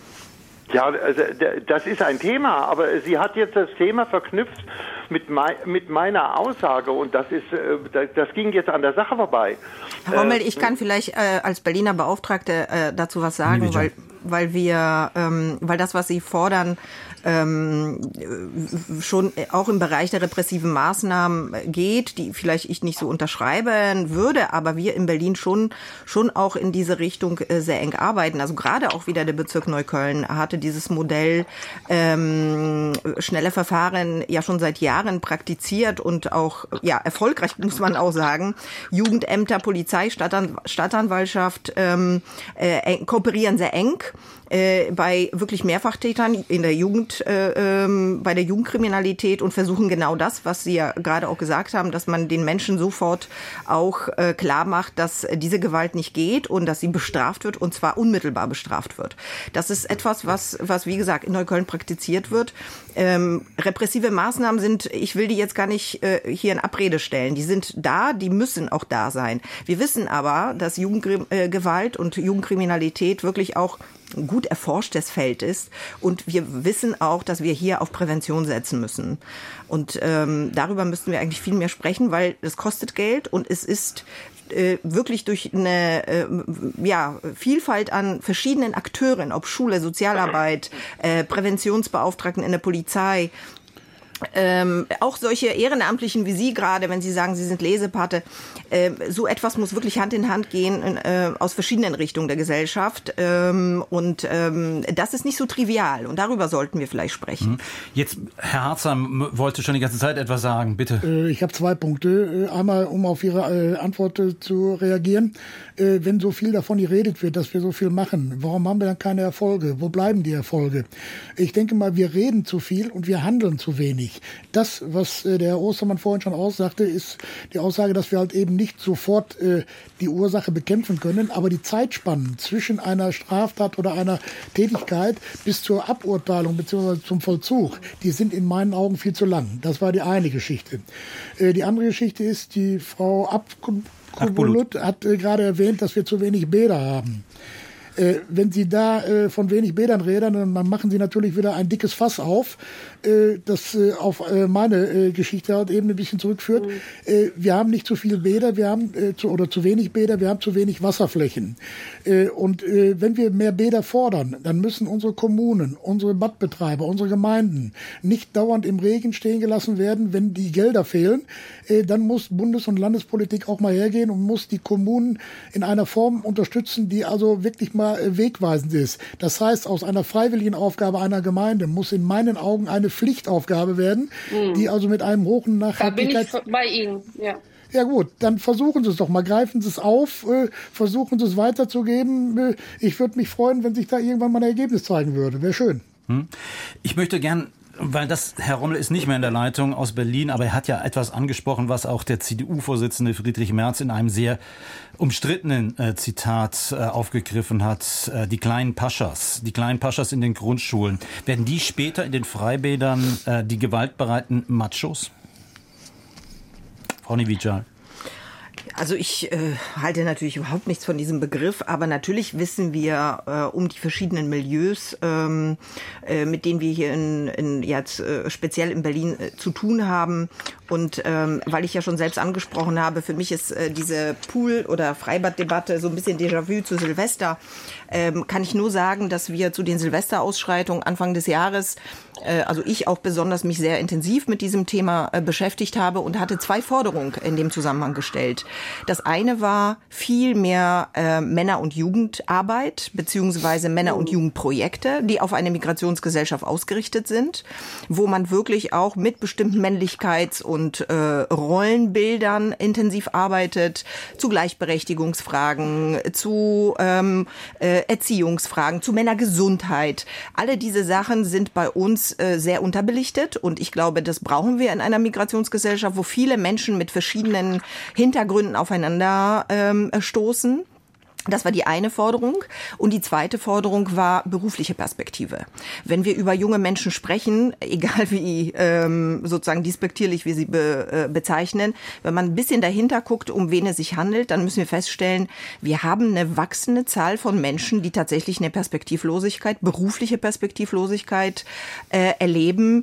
Ja, also das ist ein Thema, aber sie hat jetzt das Thema verknüpft mit, mei- mit meiner Aussage und das ist, das ging jetzt an der Sache vorbei. Herr Rommel, ich kann vielleicht äh, als Berliner Beauftragte äh, dazu was sagen, weil, weil wir, ähm, weil das, was Sie fordern, ähm, schon auch im Bereich der repressiven Maßnahmen geht, die vielleicht ich nicht so unterschreiben würde, aber wir in Berlin schon schon auch in diese Richtung äh, sehr eng arbeiten. Also gerade auch wieder der Bezirk Neukölln hatte dieses Modell ähm, schnelle Verfahren ja schon seit Jahren praktiziert und auch ja erfolgreich, muss man auch sagen. Jugendämter, Polizei, Stadtan- Stadtanwaltschaft ähm, äh, kooperieren sehr eng äh, bei wirklich Mehrfachtätern in der Jugend, äh, ähm, bei der Jugendkriminalität und versuchen genau das, was Sie ja gerade auch gesagt haben, dass man den Menschen sofort auch äh, klar macht, dass diese Gewalt nicht geht und dass sie bestraft wird und zwar unmittelbar bestraft wird. Das ist etwas, was, was wie gesagt, in Neukölln praktiziert wird. Ähm, repressive Maßnahmen sind, ich will die jetzt gar nicht äh, hier in Abrede stellen. Die sind da, die müssen auch da sein. Wir wissen aber, dass Jugendgewalt und Jugendkriminalität wirklich auch ein gut erforschtes Feld ist. Und wir wissen auch, dass wir hier auf Prävention setzen müssen. Und ähm, darüber müssten wir eigentlich viel mehr sprechen, weil es kostet Geld und es ist äh, wirklich durch eine äh, ja, Vielfalt an verschiedenen Akteuren, ob Schule, Sozialarbeit, äh, Präventionsbeauftragten in der Polizei, Ähm, auch solche Ehrenamtlichen wie Sie gerade, wenn Sie sagen, Sie sind Lesepate, äh, so etwas muss wirklich Hand in Hand gehen äh, aus verschiedenen Richtungen der Gesellschaft ähm, und ähm, das ist nicht so trivial und darüber sollten wir vielleicht sprechen. Jetzt, Herr Harzheim wollte schon die ganze Zeit etwas sagen, bitte. Äh, ich habe zwei Punkte. Einmal, um auf Ihre äh, Antwort äh, zu reagieren. Äh, wenn so viel davon geredet wird, dass wir so viel machen, warum haben wir dann keine Erfolge? Wo bleiben die Erfolge? Ich denke mal, wir reden zu viel und wir handeln zu wenig. Das, was äh, der Herr Ostermann vorhin schon aussagte, ist die Aussage, dass wir halt eben nicht sofort äh, die Ursache bekämpfen können, aber die Zeitspannen zwischen einer Straftat oder einer Tätigkeit bis zur Aburteilung bzw. zum Vollzug, die sind in meinen Augen viel zu lang. Das war die eine Geschichte. Äh, die andere Geschichte ist, die Frau Akbulut hat äh, gerade erwähnt, dass wir zu wenig Bäder haben. Äh, wenn Sie da äh, von wenig Bädern reden, dann machen Sie natürlich wieder ein dickes Fass auf, äh, das äh, auf äh, meine äh, Geschichte halt eben ein bisschen zurückführt. Mhm. Äh, wir haben nicht zu viele Bäder, wir haben äh, zu, oder zu wenig Bäder, wir haben zu wenig Wasserflächen. Äh, und äh, wenn wir mehr Bäder fordern, dann müssen unsere Kommunen, unsere Badbetreiber, unsere Gemeinden nicht dauernd im Regen stehen gelassen werden, wenn die Gelder fehlen. Äh, dann muss Bundes- und Landespolitik auch mal hergehen und muss die Kommunen in einer Form unterstützen, die also wirklich mal wegweisend ist. Das heißt, aus einer freiwilligen Aufgabe einer Gemeinde muss in meinen Augen eine Pflichtaufgabe werden, mhm. die also mit einem hohen Nachhaltigkeits... Da bin ich bei Ihnen, ja. Ja gut, dann versuchen Sie es doch mal, greifen Sie es auf, äh, versuchen Sie es weiterzugeben. Äh, ich würde mich freuen, wenn sich da irgendwann mal ein Ergebnis zeigen würde. Wäre schön. Hm. Ich möchte gern, weil das, Herr Rommel ist nicht mehr in der Leitung aus Berlin, aber er hat ja etwas angesprochen, was auch der C D U-Vorsitzende Friedrich Merz in einem sehr umstrittenen äh, Zitat äh, aufgegriffen hat. Äh, die kleinen Paschas, die kleinen Paschas in den Grundschulen. Werden die später in den Freibädern äh, die gewaltbereiten Machos? Frau Niewiczal. Also ich äh, halte natürlich überhaupt nichts von diesem Begriff, aber natürlich wissen wir äh, um die verschiedenen Milieus, ähm, äh, mit denen wir hier in, in jetzt äh, speziell in Berlin äh, zu tun haben. Und ähm, weil ich ja schon selbst angesprochen habe, für mich ist äh, diese Pool- oder Freibad-Debatte so ein bisschen Déjà-vu zu Silvester. Ähm, kann ich nur sagen, dass wir zu den Silvesterausschreitungen Anfang des Jahres, äh, also ich auch besonders mich sehr intensiv mit diesem Thema äh, beschäftigt habe und hatte zwei Forderungen in dem Zusammenhang gestellt. Das eine war viel mehr äh, Männer- und Jugendarbeit beziehungsweise Männer- und Jugendprojekte, die auf eine Migrationsgesellschaft ausgerichtet sind, wo man wirklich auch mit bestimmten Männlichkeits- und äh, Rollenbildern intensiv arbeitet, zu Gleichberechtigungsfragen, zu ähm, äh, Erziehungsfragen, zu Männergesundheit. Alle diese Sachen sind bei uns äh, sehr unterbelichtet und ich glaube, das brauchen wir in einer Migrationsgesellschaft, wo viele Menschen mit verschiedenen Hintergründen aufeinander ähm, stoßen. Das war die eine Forderung. Und die zweite Forderung war berufliche Perspektive. Wenn wir über junge Menschen sprechen, egal wie ähm, sozusagen despektierlich wir sie be, äh, bezeichnen, wenn man ein bisschen dahinter guckt, um wen es sich handelt, dann müssen wir feststellen, wir haben eine wachsende Zahl von Menschen, die tatsächlich eine Perspektivlosigkeit, berufliche Perspektivlosigkeit äh, erleben.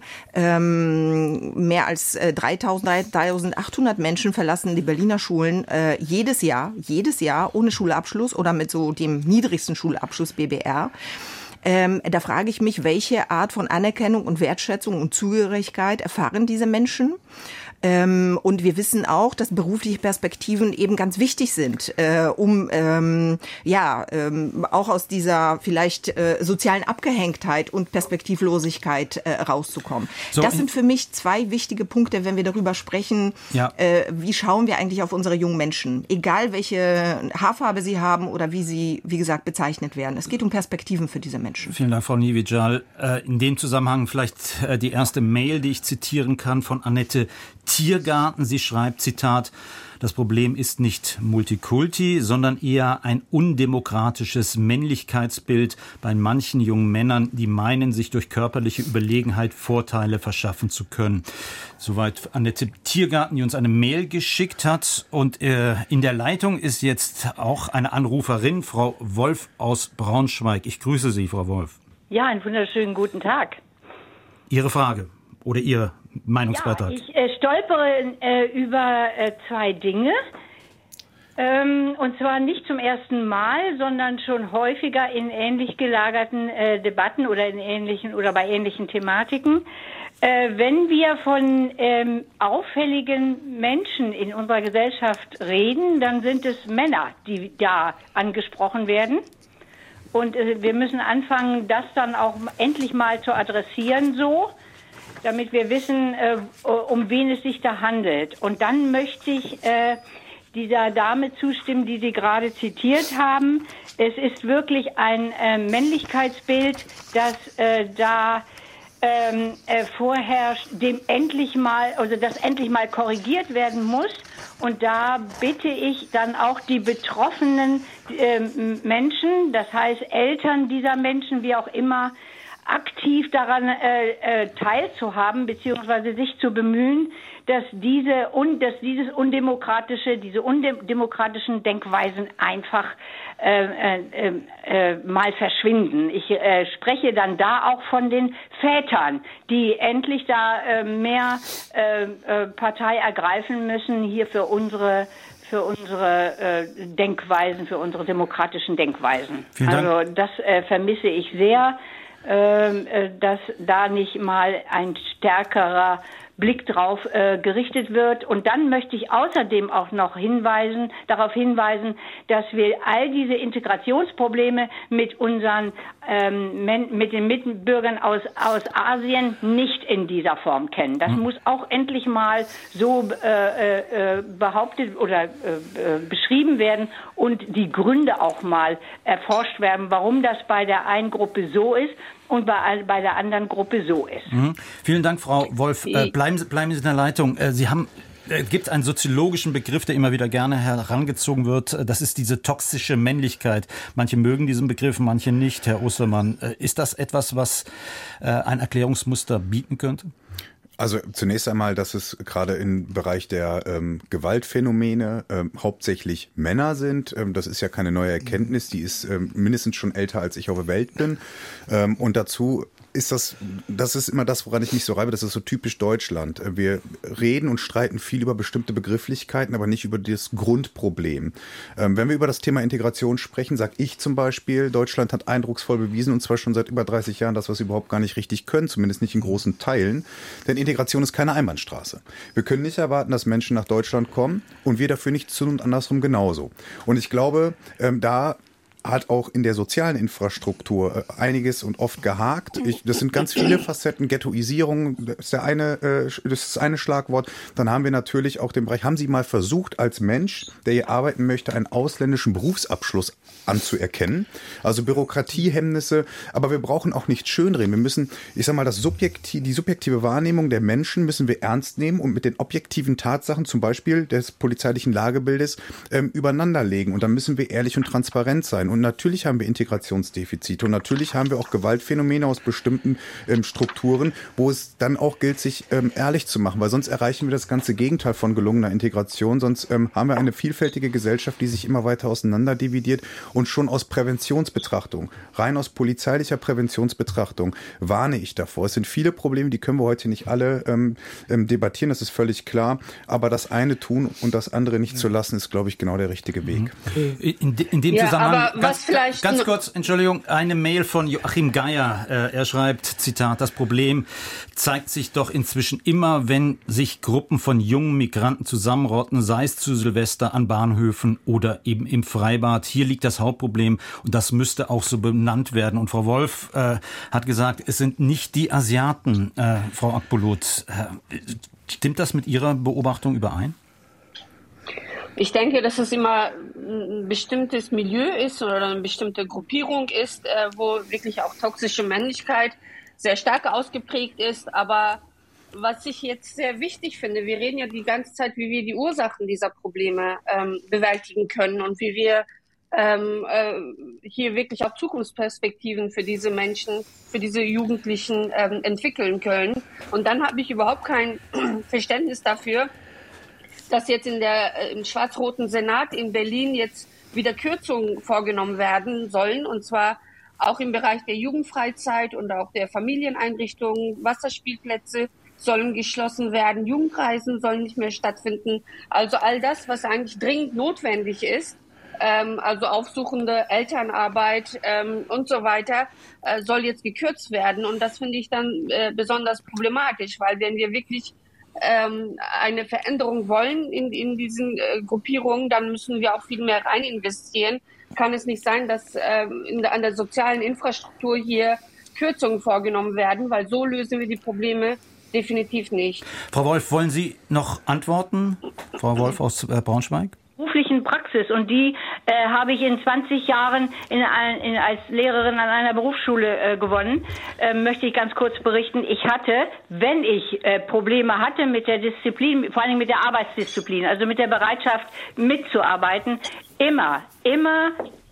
Ähm, mehr als äh, dreitausend, dreitausendachthundert Menschen verlassen die Berliner Schulen äh, jedes Jahr, jedes Jahr ohne Schulabschluss oder mit so dem niedrigsten Schulabschluss B B R. Ähm, da frage ich mich, welche Art von Anerkennung und Wertschätzung und Zugehörigkeit erfahren diese Menschen? Ähm, und wir wissen auch, dass berufliche Perspektiven eben ganz wichtig sind, äh, um ähm, ja ähm, auch aus dieser vielleicht äh, sozialen Abgehängtheit und Perspektivlosigkeit äh, rauszukommen. So, das sind für mich zwei wichtige Punkte, wenn wir darüber sprechen, ja. äh, wie schauen wir eigentlich auf unsere jungen Menschen, egal welche Haarfarbe sie haben oder wie sie, wie gesagt, bezeichnet werden. Es geht um Perspektiven für diese Menschen. Vielen Dank, Frau Niewidschal. Äh, in dem Zusammenhang vielleicht äh, die erste Mail, die ich zitieren kann, von Annette Tiergarten. Sie schreibt, Zitat, das Problem ist nicht Multikulti, sondern eher ein undemokratisches Männlichkeitsbild bei manchen jungen Männern, die meinen, sich durch körperliche Überlegenheit Vorteile verschaffen zu können. Soweit Annette Tiergarten, die uns eine Mail geschickt hat. Und äh, in der Leitung ist jetzt auch eine Anruferin, Frau Wolf aus Braunschweig. Ich grüße Sie, Frau Wolf. Ja, einen wunderschönen guten Tag. Ihre Frage oder Ihr Meinungsbeitrag. Ja, ich äh, stolpere äh, über äh, zwei Dinge. Ähm, und zwar nicht zum ersten Mal, sondern schon häufiger in ähnlich gelagerten äh, Debatten oder in ähnlichen oder bei ähnlichen Thematiken. Äh, wenn wir von ähm, auffälligen Menschen in unserer Gesellschaft reden, dann sind es Männer, die da angesprochen werden. Und äh, wir müssen anfangen, das dann auch endlich mal zu adressieren so, damit wir wissen, äh, um wen es sich da handelt. Und dann möchte ich äh, dieser Dame zustimmen, die Sie gerade zitiert haben. Es ist wirklich ein äh, Männlichkeitsbild, das äh, da ähm, äh, vorherrscht, dem endlich mal, also das endlich mal korrigiert werden muss. Und da bitte ich dann auch die betroffenen äh, Menschen, das heißt Eltern dieser Menschen, wie auch immer, aktiv daran äh, äh, teilzuhaben beziehungsweise sich zu bemühen, dass diese und dass dieses undemokratische, diese undemokratischen Denkweisen einfach äh, äh, äh, mal verschwinden. Ich äh, spreche dann da auch von den Vätern, die endlich da äh, mehr äh, äh, Partei ergreifen müssen hier für unsere für unsere äh, Denkweisen, für unsere demokratischen Denkweisen. Vielen Dank. Also das äh, vermisse ich sehr. Dass da nicht mal ein stärkerer Blick drauf äh, gerichtet wird. Und dann möchte ich außerdem auch noch hinweisen, darauf hinweisen, dass wir all diese Integrationsprobleme mit unseren ähm, mit den Mitbürgern aus aus Asien nicht in dieser Form kennen. Das mhm. muss auch endlich mal so äh, äh, behauptet oder äh, beschrieben werden und die Gründe auch mal erforscht werden, warum das bei der einen Gruppe so ist und bei, bei der anderen Gruppe so ist. Mhm. Vielen Dank, Frau Wolf. Äh, bleiben, Sie, bleiben Sie in der Leitung. Äh, Sie haben, äh, gibt einen soziologischen Begriff, der immer wieder gerne herangezogen wird. Das ist diese toxische Männlichkeit. Manche mögen diesen Begriff, manche nicht, Herr Ostermann. Äh, ist das etwas, was äh, ein Erklärungsmuster bieten könnte? Also zunächst einmal, dass es gerade im Bereich der ähm, Gewaltphänomene ähm, hauptsächlich Männer sind. Ähm, das ist ja keine neue Erkenntnis, die ist ähm, mindestens schon älter, als ich auf der Welt bin. Ähm, und dazu ist das, das ist immer das, woran ich mich so reibe, das ist so typisch Deutschland. Wir reden und streiten viel über bestimmte Begrifflichkeiten, aber nicht über das Grundproblem. Ähm, wenn wir über das Thema Integration sprechen, sage ich zum Beispiel, Deutschland hat eindrucksvoll bewiesen, und zwar schon seit über dreißig Jahren, dass wir es überhaupt gar nicht richtig können, zumindest nicht in großen Teilen. Denn Integration ist keine Einbahnstraße. Wir können nicht erwarten, dass Menschen nach Deutschland kommen und wir dafür nichts tun und andersrum genauso. Und ich glaube, ähm, da hat auch in der sozialen Infrastruktur äh, einiges und oft gehakt. Ich, das sind ganz viele Facetten. Ghettoisierung, das ist der eine, äh, das ist das eine Schlagwort. Dann haben wir natürlich auch den Bereich, haben Sie mal versucht, als Mensch, der hier arbeiten möchte, einen ausländischen Berufsabschluss anzuerkennen? Also Bürokratiehemmnisse, aber wir brauchen auch nicht schönreden. Wir müssen, ich sag mal, das subjektiv, die subjektive Wahrnehmung der Menschen müssen wir ernst nehmen und mit den objektiven Tatsachen, zum Beispiel des polizeilichen Lagebildes, ähm, übereinanderlegen. Und da müssen wir ehrlich und transparent sein. Und natürlich haben wir Integrationsdefizite und natürlich haben wir auch Gewaltphänomene aus bestimmten ähm, Strukturen, wo es dann auch gilt, sich ähm, ehrlich zu machen, weil sonst erreichen wir das ganze Gegenteil von gelungener Integration. Sonst ähm, haben wir eine vielfältige Gesellschaft, die sich immer weiter auseinander dividiert und schon aus Präventionsbetrachtung, rein aus polizeilicher Präventionsbetrachtung, warne ich davor. Es sind viele Probleme, die können wir heute nicht alle ähm, ähm, debattieren, das ist völlig klar, aber das eine tun und das andere nicht zu lassen, ist, glaube ich, genau der richtige Weg. In, in dem ja, Zusammenhang... Was vielleicht ganz kurz, Entschuldigung, eine Mail von Joachim Geier. Er schreibt, Zitat, das Problem zeigt sich doch inzwischen immer, wenn sich Gruppen von jungen Migranten zusammenrotten, sei es zu Silvester an Bahnhöfen oder eben im Freibad. Hier liegt das Hauptproblem und das müsste auch so benannt werden. Und Frau Wolf äh, hat gesagt, es sind nicht die Asiaten, äh, Frau Akbulut. Äh, stimmt das mit Ihrer Beobachtung überein? Ich denke, dass es immer ein bestimmtes Milieu ist oder eine bestimmte Gruppierung ist, äh, wo wirklich auch toxische Männlichkeit sehr stark ausgeprägt ist. Aber was ich jetzt sehr wichtig finde, wir reden ja die ganze Zeit, wie wir die Ursachen dieser Probleme ähm, bewältigen können und wie wir ähm, äh, hier wirklich auch Zukunftsperspektiven für diese Menschen, für diese Jugendlichen ähm, entwickeln können. Und dann habe ich überhaupt kein Verständnis dafür, dass jetzt in der, im schwarz-roten Senat in Berlin jetzt wieder Kürzungen vorgenommen werden sollen, und zwar auch im Bereich der Jugendfreizeit und auch der Familieneinrichtungen. Wasserspielplätze sollen geschlossen werden, Jugendreisen sollen nicht mehr stattfinden. Also all das, was eigentlich dringend notwendig ist, ähm, also aufsuchende Elternarbeit ähm, und so weiter, äh, soll jetzt gekürzt werden. Und das finde ich dann äh, besonders problematisch, weil wenn wir wirklich eine Veränderung wollen in, in diesen äh, Gruppierungen, dann müssen wir auch viel mehr rein investieren. Kann es nicht sein, dass äh, in der, an der sozialen Infrastruktur hier Kürzungen vorgenommen werden, weil so lösen wir die Probleme definitiv nicht. Frau Wolf, wollen Sie noch antworten? Frau Wolf aus äh, Braunschweig? Beruflichen Praxis, und die äh, habe ich in zwanzig Jahren in ein, in, als Lehrerin an einer Berufsschule äh, gewonnen, äh, möchte ich ganz kurz berichten. Ich hatte, wenn ich äh, Probleme hatte mit der Disziplin, vor allem mit der Arbeitsdisziplin, also mit der Bereitschaft mitzuarbeiten, immer, immer,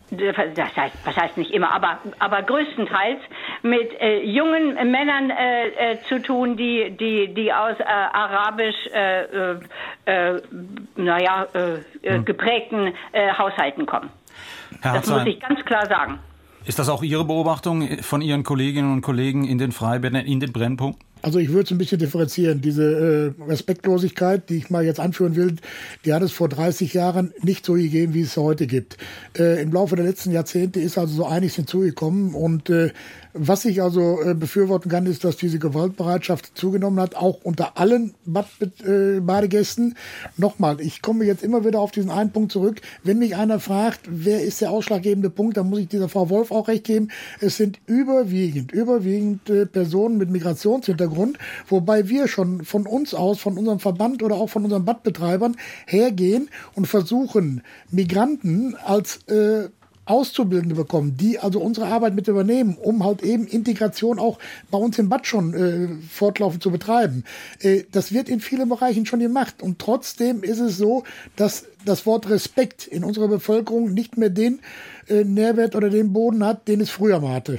das heißt, was heißt nicht immer, aber, aber größtenteils mit äh, jungen Männern äh, äh, zu tun, die, die, die aus äh, arabisch, äh, äh, naja, äh, hm. geprägten äh, Haushalten kommen. Herr das muss ich ganz klar sagen. Ist das auch Ihre Beobachtung von Ihren Kolleginnen und Kollegen in den Freibädern, in den Brennpunkten? Also ich würde es ein bisschen differenzieren. Diese äh, Respektlosigkeit, die ich mal jetzt anführen will, die hat es vor dreißig Jahren nicht so gegeben, wie es heute gibt. Äh, im Laufe der letzten Jahrzehnte ist also so einiges hinzugekommen. Und äh, was ich also äh, befürworten kann, ist, dass diese Gewaltbereitschaft zugenommen hat, auch unter allen Bad, äh, Badegästen. Nochmal, ich komme jetzt immer wieder auf diesen einen Punkt zurück. Wenn mich einer fragt, wer ist der ausschlaggebende Punkt, dann muss ich dieser Frau Wolf auch recht geben. Es sind überwiegend, überwiegend äh, Personen mit Migrationshintergrund, wobei wir schon von uns aus, von unserem Verband oder auch von unseren Badbetreibern hergehen und versuchen, Migranten als äh, Auszubildende bekommen, die also unsere Arbeit mit übernehmen, um halt eben Integration auch bei uns im Bad schon äh, fortlaufend zu betreiben. Äh, das wird in vielen Bereichen schon gemacht, und trotzdem ist es so, dass das Wort Respekt in unserer Bevölkerung nicht mehr den äh, Nährwert oder den Boden hat, den es früher mal hatte.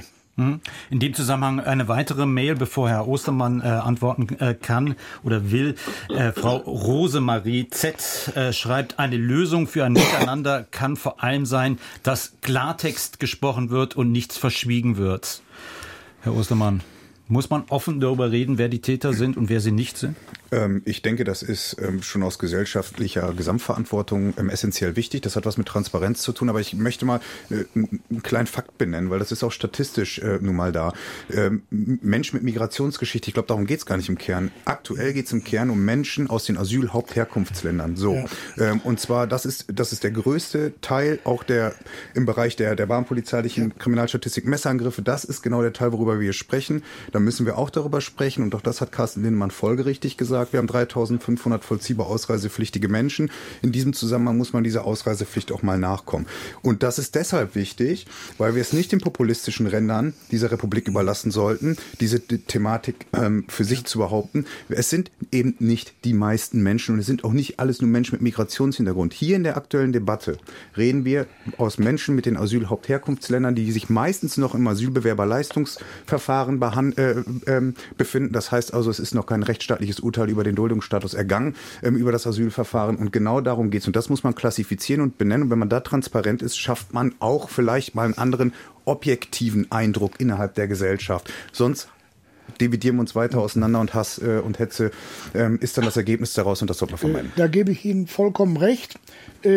In dem Zusammenhang eine weitere Mail, bevor Herr Ostermann äh, antworten äh, kann oder will. Äh, Frau Rosemarie Z. Äh, schreibt, eine Lösung für ein Miteinander kann vor allem sein, dass Klartext gesprochen wird und nichts verschwiegen wird. Herr Ostermann, muss man offen darüber reden, wer die Täter sind und wer sie nicht sind? Ähm, ich denke, das ist ähm, schon aus gesellschaftlicher Gesamtverantwortung ähm, essentiell wichtig. Das hat was mit Transparenz zu tun. Aber ich möchte mal äh, einen kleinen Fakt benennen, weil das ist auch statistisch äh, nun mal da. Ähm, Menschen mit Migrationsgeschichte, ich glaube, darum geht es gar nicht im Kern. Aktuell geht es im Kern um Menschen aus den Asyl-Hauptherkunftsländern. So. Ja. Ähm, und zwar, das ist, das ist der größte Teil, auch der im Bereich der, der warenpolizeilichen ja. Kriminalstatistik, Messerangriffe. Das ist genau der Teil, worüber wir sprechen. Da müssen wir auch darüber sprechen. Und auch das hat Carsten Lindemann folgerichtig gesagt. Wir haben dreitausendfünfhundert vollziehbar ausreisepflichtige Menschen. In diesem Zusammenhang muss man dieser Ausreisepflicht auch mal nachkommen. Und das ist deshalb wichtig, weil wir es nicht den populistischen Rändern dieser Republik überlassen sollten, diese Thematik ähm, für sich zu behaupten. Es sind eben nicht die meisten Menschen, und es sind auch nicht alles nur Menschen mit Migrationshintergrund. Hier in der aktuellen Debatte reden wir aus Menschen mit den Asyl-Hauptherkunftsländern, die sich meistens noch im Asylbewerberleistungsverfahren behand- äh, äh, befinden. Das heißt also, es ist noch kein rechtsstaatliches Urteil über den Duldungsstatus ergangen, ähm, über das Asylverfahren. Und genau darum geht es. Und das muss man klassifizieren und benennen. Und wenn man da transparent ist, schafft man auch vielleicht mal einen anderen objektiven Eindruck innerhalb der Gesellschaft. Sonst dividieren wir uns weiter auseinander, und Hass äh, und Hetze ähm, ist dann das Ergebnis daraus, und das sollte man vermeiden. Da gebe ich Ihnen vollkommen recht. Äh,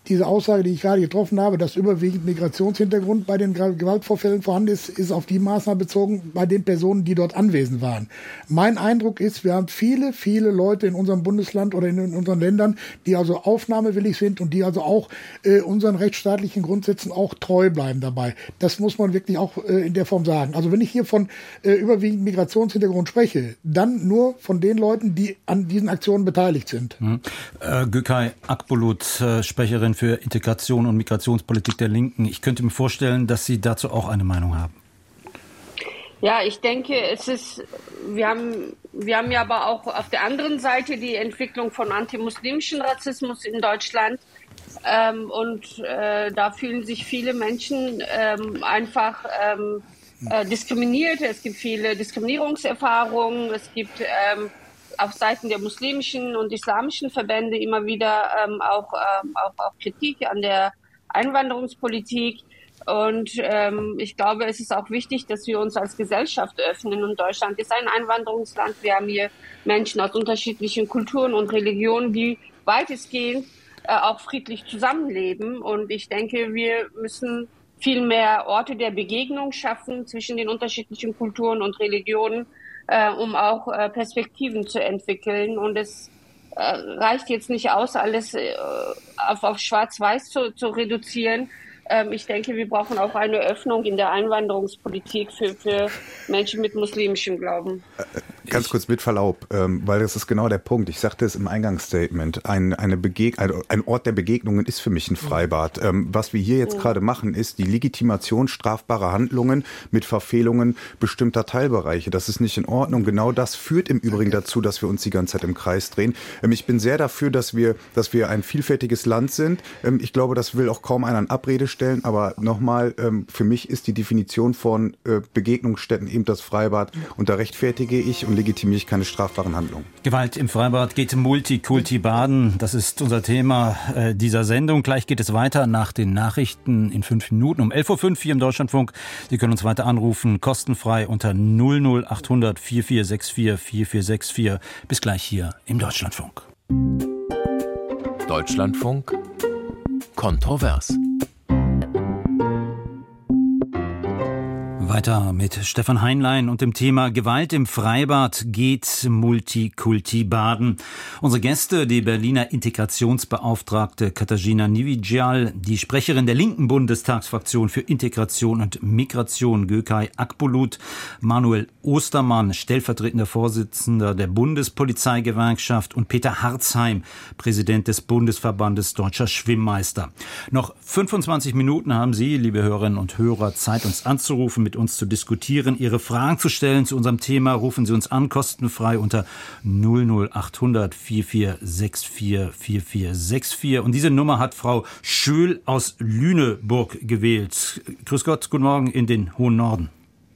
diese Aussage, die ich gerade getroffen habe, dass überwiegend Migrationshintergrund bei den Gewaltvorfällen vorhanden ist, ist auf die Maßnahme bezogen bei den Personen, die dort anwesend waren. Mein Eindruck ist, wir haben viele, viele Leute in unserem Bundesland oder in unseren Ländern, die also aufnahmewillig sind und die also auch äh, unseren rechtsstaatlichen Grundsätzen auch treu bleiben dabei. Das muss man wirklich auch äh, in der Form sagen. Also wenn ich hier von äh, überwiegend Migrationshintergrund spreche, dann nur von den Leuten, die an diesen Aktionen beteiligt sind. Mhm. Äh, Gökay Akbulut, äh, Sprecherin für Integration und Migrationspolitik der Linken. Ich könnte mir vorstellen, dass Sie dazu auch eine Meinung haben. Ja, ich denke, es ist, wir haben, wir haben ja aber auch auf der anderen Seite die Entwicklung von antimuslimischen Rassismus in Deutschland. Ähm, und äh, da fühlen sich viele Menschen ähm, einfach ähm, äh, diskriminiert. Es gibt viele Diskriminierungserfahrungen. Es gibt ähm, auf Seiten der muslimischen und islamischen Verbände immer wieder ähm, auch, ähm, auch, auch Kritik an der Einwanderungspolitik. Und ähm, ich glaube, es ist auch wichtig, dass wir uns als Gesellschaft öffnen. Und Deutschland ist ein Einwanderungsland. Wir haben hier Menschen aus unterschiedlichen Kulturen und Religionen, die weitestgehend äh, auch friedlich zusammenleben. Und ich denke, wir müssen viel mehr Orte der Begegnung schaffen zwischen den unterschiedlichen Kulturen und Religionen, äh, um auch äh, Perspektiven zu entwickeln. Und es äh, reicht jetzt nicht aus, alles äh, auf, auf Schwarz-Weiß zu, zu reduzieren. Ähm, ich denke, wir brauchen auch eine Öffnung in der Einwanderungspolitik für, für Menschen mit muslimischem Glauben. Ganz kurz mit Verlaub, ähm, weil das ist genau der Punkt. Ich sagte es im Eingangsstatement. Ein, eine Begeg- ein, ein Ort der Begegnungen ist für mich ein Freibad. Ähm, was wir hier jetzt mhm. gerade machen, ist die Legitimation strafbarer Handlungen mit Verfehlungen bestimmter Teilbereiche. Das ist nicht in Ordnung. Genau das führt im Übrigen dazu, dass wir uns die ganze Zeit im Kreis drehen. Ähm, ich bin sehr dafür, dass wir, dass wir ein vielfältiges Land sind. Ähm, ich glaube, das will auch kaum einer in Abrede stellen. Aber nochmal, ähm, für mich ist die Definition von äh, Begegnungsstätten eben das Freibad. Und da rechtfertige ich und legitimiere ich keine strafbaren Handlungen. Gewalt im Freibad geht Multikulti baden. Das ist unser Thema äh, dieser Sendung. Gleich geht es weiter nach den Nachrichten in fünf Minuten um elf Uhr fünf hier im Deutschlandfunk. Sie können uns weiter anrufen, kostenfrei unter null null achthundert vierundvierzig sechsundvierzig vierundvierzig vierundvierzig. Bis gleich hier im Deutschlandfunk. Deutschlandfunk kontrovers. Weiter mit Stefan Heinlein und dem Thema Gewalt im Freibad geht Multikulti baden. Unsere Gäste, die Berliner Integrationsbeauftragte Katarzyna Niewidzial, die Sprecherin der linken Bundestagsfraktion für Integration und Migration Gökay Akbulut, Manuel Ostermann, stellvertretender Vorsitzender der Bundespolizeigewerkschaft und Peter Harzheim, Präsident des Bundesverbandes Deutscher Schwimmmeister. Noch fünfundzwanzig Minuten haben Sie, liebe Hörerinnen und Hörer, Zeit, uns anzurufen, mit uns zu diskutieren, Ihre Fragen zu stellen zu unserem Thema. Rufen Sie uns an, kostenfrei unter null null achthundert vierundvierzig sechsundvierzig vierundvierzig sechsundvierzig. Und diese Nummer hat Frau Schöll aus Lüneburg gewählt. Grüß Gott, guten Morgen in den hohen Norden.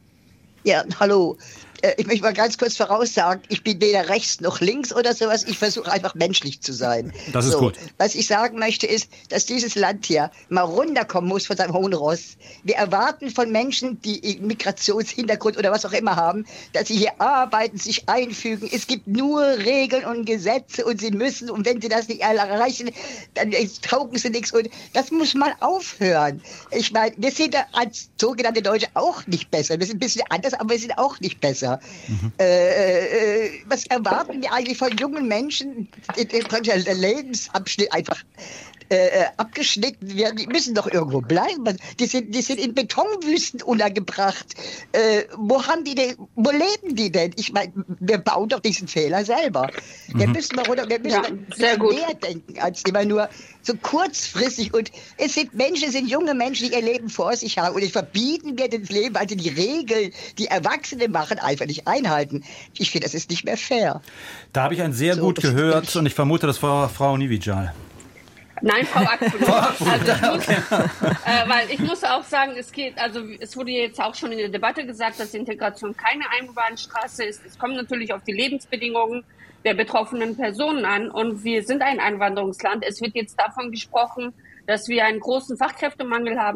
Ja, hallo. Ich möchte mal ganz kurz voraussagen, ich bin weder rechts noch links oder sowas. Ich versuche einfach menschlich zu sein. Das ist so gut. Was ich sagen möchte ist, dass dieses Land hier mal runterkommen muss von seinem hohen Ross. Wir erwarten von Menschen, die Migrationshintergrund oder was auch immer haben, dass sie hier arbeiten, sich einfügen. Es gibt nur Regeln und Gesetze und sie müssen, und wenn sie das nicht erreichen, dann taugen sie nichts. Und das muss mal aufhören. Ich meine, wir sind als sogenannte Deutsche auch nicht besser. Wir sind ein bisschen anders, aber wir sind auch nicht besser. Mhm. Äh, äh, was erwarten wir eigentlich von jungen Menschen, der Lebensabschnitt einfach äh, abgeschnitten werden? Die müssen doch irgendwo bleiben. Die sind, die sind in Betonwüsten untergebracht. Äh, wo haben die denn, wo leben die denn? Ich meine, wir bauen doch diesen Fehler selber. Mhm. Wir müssen mal runter, wir müssen ja, sehr gut. mehr denken, als immer nur so kurzfristig. Und es sind Menschen, es sind junge Menschen, die ihr Leben vor sich haben. Und ich verbieten wir das Leben, also die Regeln, die Erwachsene machen, einfach nicht einhalten. Ich finde, das ist nicht mehr fair. Da habe ich ein sehr so, gut gehört ich, und ich vermute, das war Frau Niewidzial. Nein, Frau Akbulut. Also ich muss, äh, weil ich muss auch sagen, es geht, also es wurde jetzt auch schon in der Debatte gesagt, dass Integration keine Einbahnstraße ist. Es kommt natürlich auf die Lebensbedingungen der betroffenen Personen an und wir sind ein Einwanderungsland. Es wird jetzt davon gesprochen, dass wir einen großen Fachkräftemangel haben.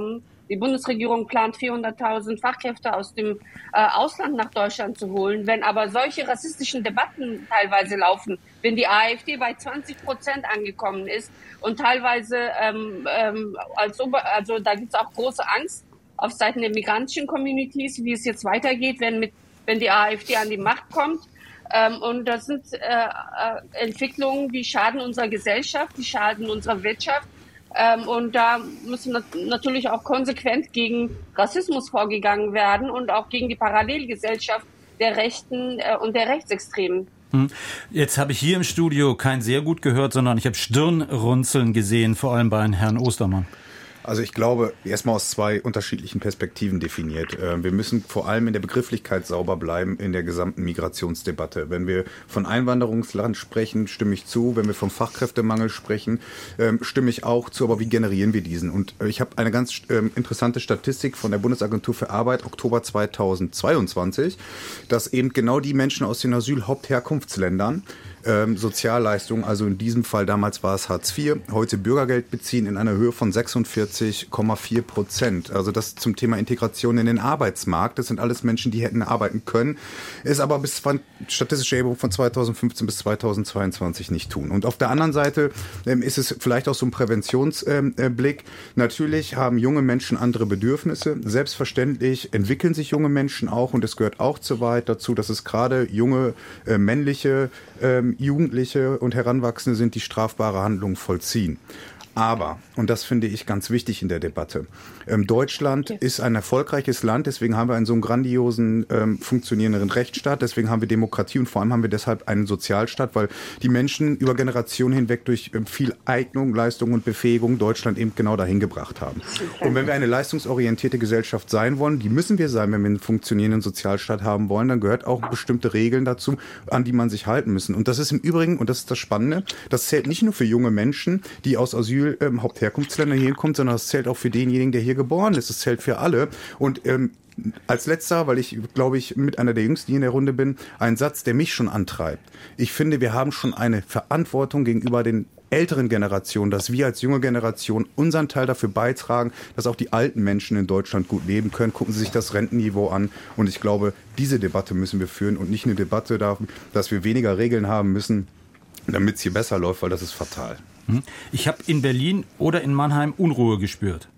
Die Bundesregierung plant vierhunderttausend Fachkräfte aus dem äh, Ausland nach Deutschland zu holen. Wenn aber solche rassistischen Debatten teilweise laufen, wenn die AfD bei zwanzig Prozent angekommen ist und teilweise, ähm, ähm, als Ober- also da gibt es auch große Angst auf Seiten der migrantischen Communities, wie es jetzt weitergeht, wenn, mit, wenn die AfD an die Macht kommt. Ähm, und das sind äh, äh, Entwicklungen, die schaden unserer Gesellschaft, die schaden unserer Wirtschaft. Ähm, und da müssen nat- natürlich auch konsequent gegen Rassismus vorgegangen werden und auch gegen die Parallelgesellschaft der Rechten äh, und der Rechtsextremen. Jetzt habe ich hier im Studio kein sehr gut gehört, sondern ich habe Stirnrunzeln gesehen, vor allem bei Herrn Ostermann. Also ich glaube, erstmal aus zwei unterschiedlichen Perspektiven definiert. Wir müssen vor allem in der Begrifflichkeit sauber bleiben in der gesamten Migrationsdebatte. Wenn wir von Einwanderungsland sprechen, stimme ich zu. Wenn wir vom Fachkräftemangel sprechen, stimme ich auch zu. Aber wie generieren wir diesen? Und ich habe eine ganz interessante Statistik von der Bundesagentur für Arbeit, Oktober zweitausendzweiundzwanzig, dass eben genau die Menschen aus den Asyl-Hauptherkunftsländern Ähm, Sozialleistungen, also in diesem Fall damals war es Hartz vier, heute Bürgergeld beziehen in einer Höhe von sechsundvierzig Komma vier Prozent. Also das zum Thema Integration in den Arbeitsmarkt. Das sind alles Menschen, die hätten arbeiten können, ist aber bis statistische Erhebung von zweitausendfünfzehn bis zweitausendzweiundzwanzig nicht tun. Und auf der anderen Seite ähm, ist es vielleicht auch so ein Präventionsblick. Ähm, Natürlich haben junge Menschen andere Bedürfnisse. Selbstverständlich entwickeln sich junge Menschen auch und es gehört auch zu weit dazu, dass es gerade junge äh, männliche ähm, Jugendliche und Heranwachsende sind, die strafbare Handlungen vollziehen. Aber, und das finde ich ganz wichtig in der Debatte, ähm, Deutschland ja. ist ein erfolgreiches Land, deswegen haben wir einen so einen grandiosen, ähm, funktionierenden Rechtsstaat, deswegen haben wir Demokratie und vor allem haben wir deshalb einen Sozialstaat, weil die Menschen über Generationen hinweg durch ähm, viel Eignung, Leistung und Befähigung Deutschland eben genau dahin gebracht haben. Und wenn wir eine leistungsorientierte Gesellschaft sein wollen, die müssen wir sein, wenn wir einen funktionierenden Sozialstaat haben wollen, dann gehört auch bestimmte Regeln dazu, an die man sich halten müssen. Und das ist im Übrigen, und das ist das Spannende, das zählt nicht nur für junge Menschen, die aus Asyl Ähm, Hauptherkunftsländer hier hinkommt, sondern es zählt auch für denjenigen, der hier geboren ist. Es zählt für alle. Und ähm, als letzter, weil ich, glaube ich, mit einer der Jüngsten hier in der Runde bin, ein Satz, der mich schon antreibt. Ich finde, wir haben schon eine Verantwortung gegenüber den älteren Generationen, dass wir als junge Generation unseren Teil dafür beitragen, dass auch die alten Menschen in Deutschland gut leben können. Gucken Sie sich das Rentenniveau an. Und ich glaube, diese Debatte müssen wir führen und nicht eine Debatte darüber, dass wir weniger Regeln haben müssen, damit es hier besser läuft, weil das ist fatal. Ich habe in Berlin oder in Mannheim Unruhe gespürt.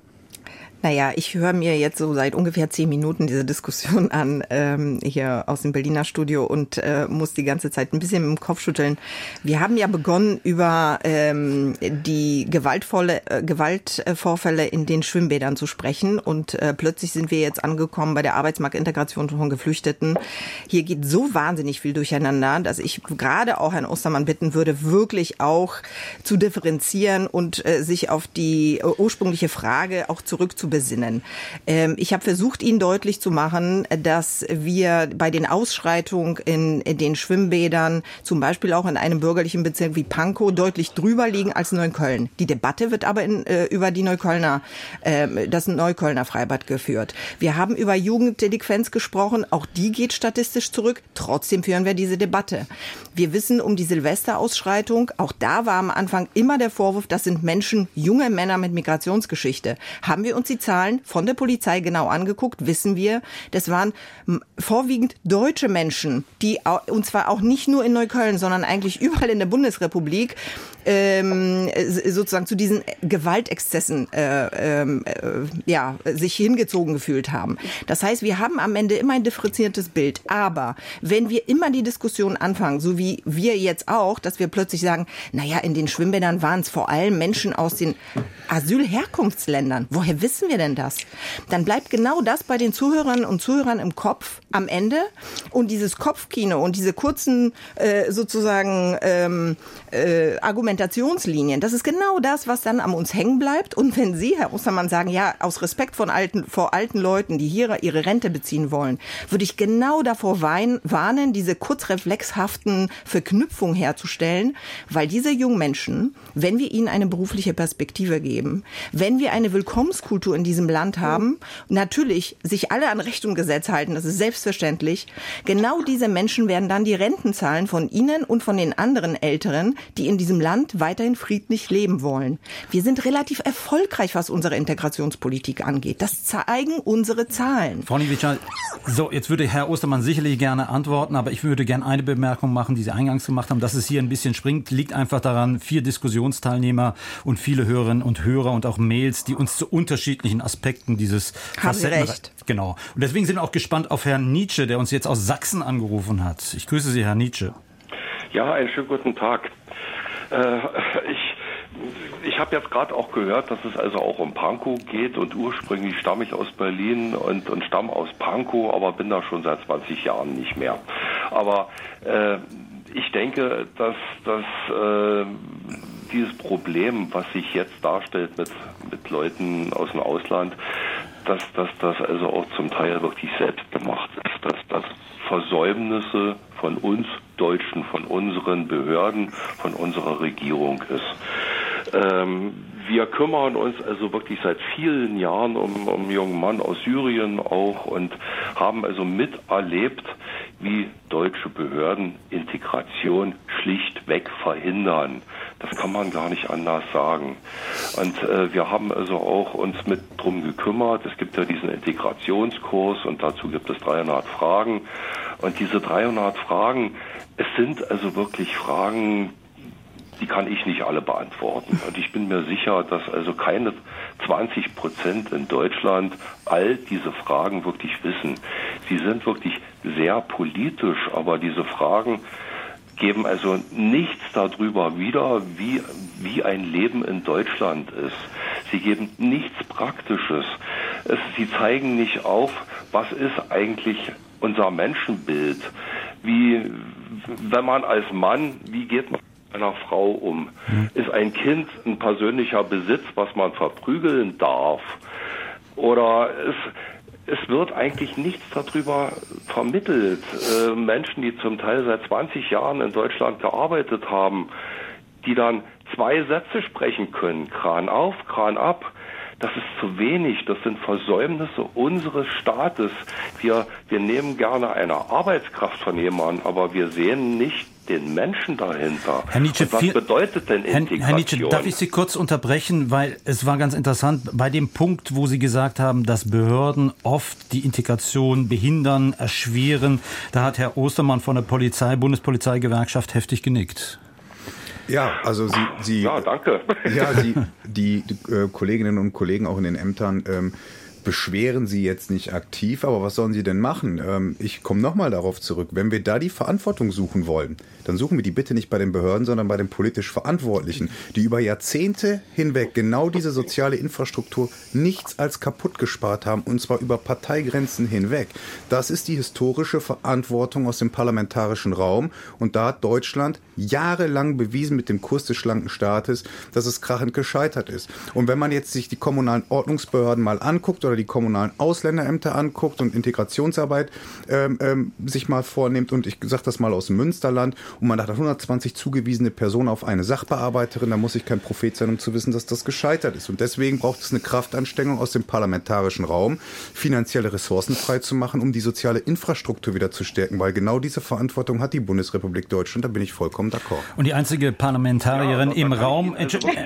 Naja, ich höre mir jetzt so seit ungefähr zehn Minuten diese Diskussion an, ähm, hier aus dem Berliner Studio und äh, muss die ganze Zeit ein bisschen mit dem Kopf schütteln. Wir haben ja begonnen, über ähm, die gewaltvolle äh, Gewaltvorfälle in den Schwimmbädern zu sprechen und äh, plötzlich sind wir jetzt angekommen bei der Arbeitsmarktintegration von Geflüchteten. Hier geht so wahnsinnig viel durcheinander, dass ich gerade auch Herrn Ostermann bitten würde, wirklich auch zu differenzieren und äh, sich auf die äh, ursprüngliche Frage auch zurückzubeziehen. Besinnen. Ähm, ich habe versucht, Ihnen deutlich zu machen, dass wir bei den Ausschreitungen in, in den Schwimmbädern, zum Beispiel auch in einem bürgerlichen Bezirk wie Pankow, deutlich drüber liegen als Neukölln. Die Debatte wird aber in, äh, über die Neuköllner, äh, das Neuköllner Freibad geführt. Wir haben über Jugenddelinquenz gesprochen, auch die geht statistisch zurück. Trotzdem führen wir diese Debatte. Wir wissen um die Silvesterausschreitung, auch da war am Anfang immer der Vorwurf, das sind Menschen, junge Männer mit Migrationsgeschichte. Haben wir uns die Zahlen von der Polizei genau angeguckt, wissen wir, das waren vorwiegend deutsche Menschen, die, und zwar auch nicht nur in Neukölln, sondern eigentlich überall in der Bundesrepublik, ähm, sozusagen zu diesen Gewaltexzessen äh, äh, ja, sich hingezogen gefühlt haben. Das heißt, wir haben am Ende immer ein differenziertes Bild. Aber wenn wir immer die Diskussion anfangen, so wie wir jetzt auch, dass wir plötzlich sagen, naja, in den Schwimmbädern waren es vor allem Menschen aus den Asylherkunftsländern. Woher wissen wir denn das? Dann bleibt genau das bei den Zuhörerinnen und Zuhörern im Kopf am Ende. Und dieses Kopfkino und diese kurzen äh, sozusagen ähm, äh, Argumentationslinien, das ist genau das, was dann an uns hängen bleibt. Und wenn Sie, Herr Ostermann, sagen, ja, aus Respekt von alten, vor alten Leuten, die hier ihre Rente beziehen wollen, würde ich genau davor wein, warnen, diese kurzreflexhaften Verknüpfungen herzustellen, weil diese jungen Menschen, wenn wir ihnen eine berufliche Perspektive geben, wenn wir eine Willkommenskultur in diesem Land haben, natürlich sich alle an Recht und Gesetz halten, das ist selbstverständlich, genau diese Menschen werden dann die Renten zahlen von Ihnen und von den anderen Älteren, die in diesem Land weiterhin friedlich leben wollen. Wir sind relativ erfolgreich, was unsere Integrationspolitik angeht. Das zeigen unsere Zahlen. Frau Niewiczal, so, jetzt würde Herr Ostermann sicherlich gerne antworten, aber ich würde gerne eine Bemerkung machen, die Sie eingangs gemacht haben. Dass es hier ein bisschen springt, liegt einfach daran, vier Diskussionsteilnehmer und viele Hörerinnen und Hörer und auch Mails, die uns zu unterschiedlichen Aspekten dieses Haben Sie recht. Genau. Und deswegen sind wir auch gespannt auf Herrn Nietzsche, der uns jetzt aus Sachsen angerufen hat. Ich grüße Sie, Herr Nietzsche. Ja, einen schönen guten Tag. Äh, ich ich habe jetzt gerade auch gehört, dass es also auch um Pankow geht und ursprünglich stamme ich aus Berlin und, und stamme aus Pankow, aber bin da schon seit zwanzig Jahren nicht mehr. Aber äh, ich denke, dass, dass äh, dieses Problem, was sich jetzt darstellt mit, mit Leuten aus dem Ausland, dass, dass das also auch zum Teil wirklich selbst gemacht ist, dass das Versäumnisse von uns Deutschen, von unseren Behörden, von unserer Regierung ist. Ähm, wir kümmern uns also wirklich seit vielen Jahren um, um einen jungen Mann aus Syrien auch und haben also miterlebt, wie deutsche Behörden Integration schlichtweg verhindern. Das kann man gar nicht anders sagen. Und äh, wir haben also auch uns mit drum gekümmert. Es gibt ja diesen Integrationskurs und dazu gibt es dreihundert Fragen. Und diese dreihundert Fragen, es sind also wirklich Fragen, die kann ich nicht alle beantworten. Und ich bin mir sicher, dass also keine zwanzig Prozent in Deutschland all diese Fragen wirklich wissen. Sie sind wirklich sehr politisch, aber diese Fragen geben also nichts darüber wieder, wie, wie ein Leben in Deutschland ist. Sie geben nichts Praktisches. Es, sie zeigen nicht auf, was ist eigentlich unser Menschenbild. Wie, wenn man als Mann, wie geht man mit einer Frau um? Ist ein Kind ein persönlicher Besitz, was man verprügeln darf? Oder ist Es wird eigentlich nichts darüber vermittelt. Äh, Menschen, die zum Teil seit zwanzig Jahren in Deutschland gearbeitet haben, die dann zwei Sätze sprechen können, Kran auf, Kran ab, das ist zu wenig. Das sind Versäumnisse unseres Staates. Wir, wir nehmen gerne eine Arbeitskraft von jemandem, aber wir sehen nicht den Menschen dahinter. Herr Nietzsche, und was viel, bedeutet denn Integration? Herr Nietzsche, darf ich Sie kurz unterbrechen, weil es war ganz interessant, bei dem Punkt, wo Sie gesagt haben, dass Behörden oft die Integration behindern, erschweren, da hat Herr Ostermann von der Polizei, Bundespolizeigewerkschaft heftig genickt. Ja, also Sie, Sie ja, danke. Ja, Sie, die, die äh, Kolleginnen und Kollegen auch in den Ämtern ähm, beschweren Sie jetzt nicht aktiv, aber was sollen Sie denn machen? Ähm, ich komme nochmal darauf zurück. Wenn wir da die Verantwortung suchen wollen, dann suchen wir die bitte nicht bei den Behörden, sondern bei den politisch Verantwortlichen, die über Jahrzehnte hinweg genau diese soziale Infrastruktur nichts als kaputt gespart haben, und zwar über Parteigrenzen hinweg. Das ist die historische Verantwortung aus dem parlamentarischen Raum, und da hat Deutschland jahrelang bewiesen mit dem Kurs des schlanken Staates, dass es krachend gescheitert ist. Und wenn man jetzt sich die kommunalen Ordnungsbehörden mal anguckt oder die kommunalen Ausländerämter anguckt und Integrationsarbeit ähm, ähm, sich mal vornimmt, und ich sage das mal aus dem Münsterland, und man hat hundertzwanzig zugewiesene Personen auf eine Sachbearbeiterin, da muss ich kein Prophet sein, um zu wissen, dass das gescheitert ist. Und deswegen braucht es eine Kraftanstrengung aus dem parlamentarischen Raum, finanzielle Ressourcen freizumachen, um die soziale Infrastruktur wieder zu stärken, weil genau diese Verantwortung hat die Bundesrepublik Deutschland, da bin ich vollkommen d'accord. Und die einzige Parlamentarierin ja, im Raum, Entsch äh,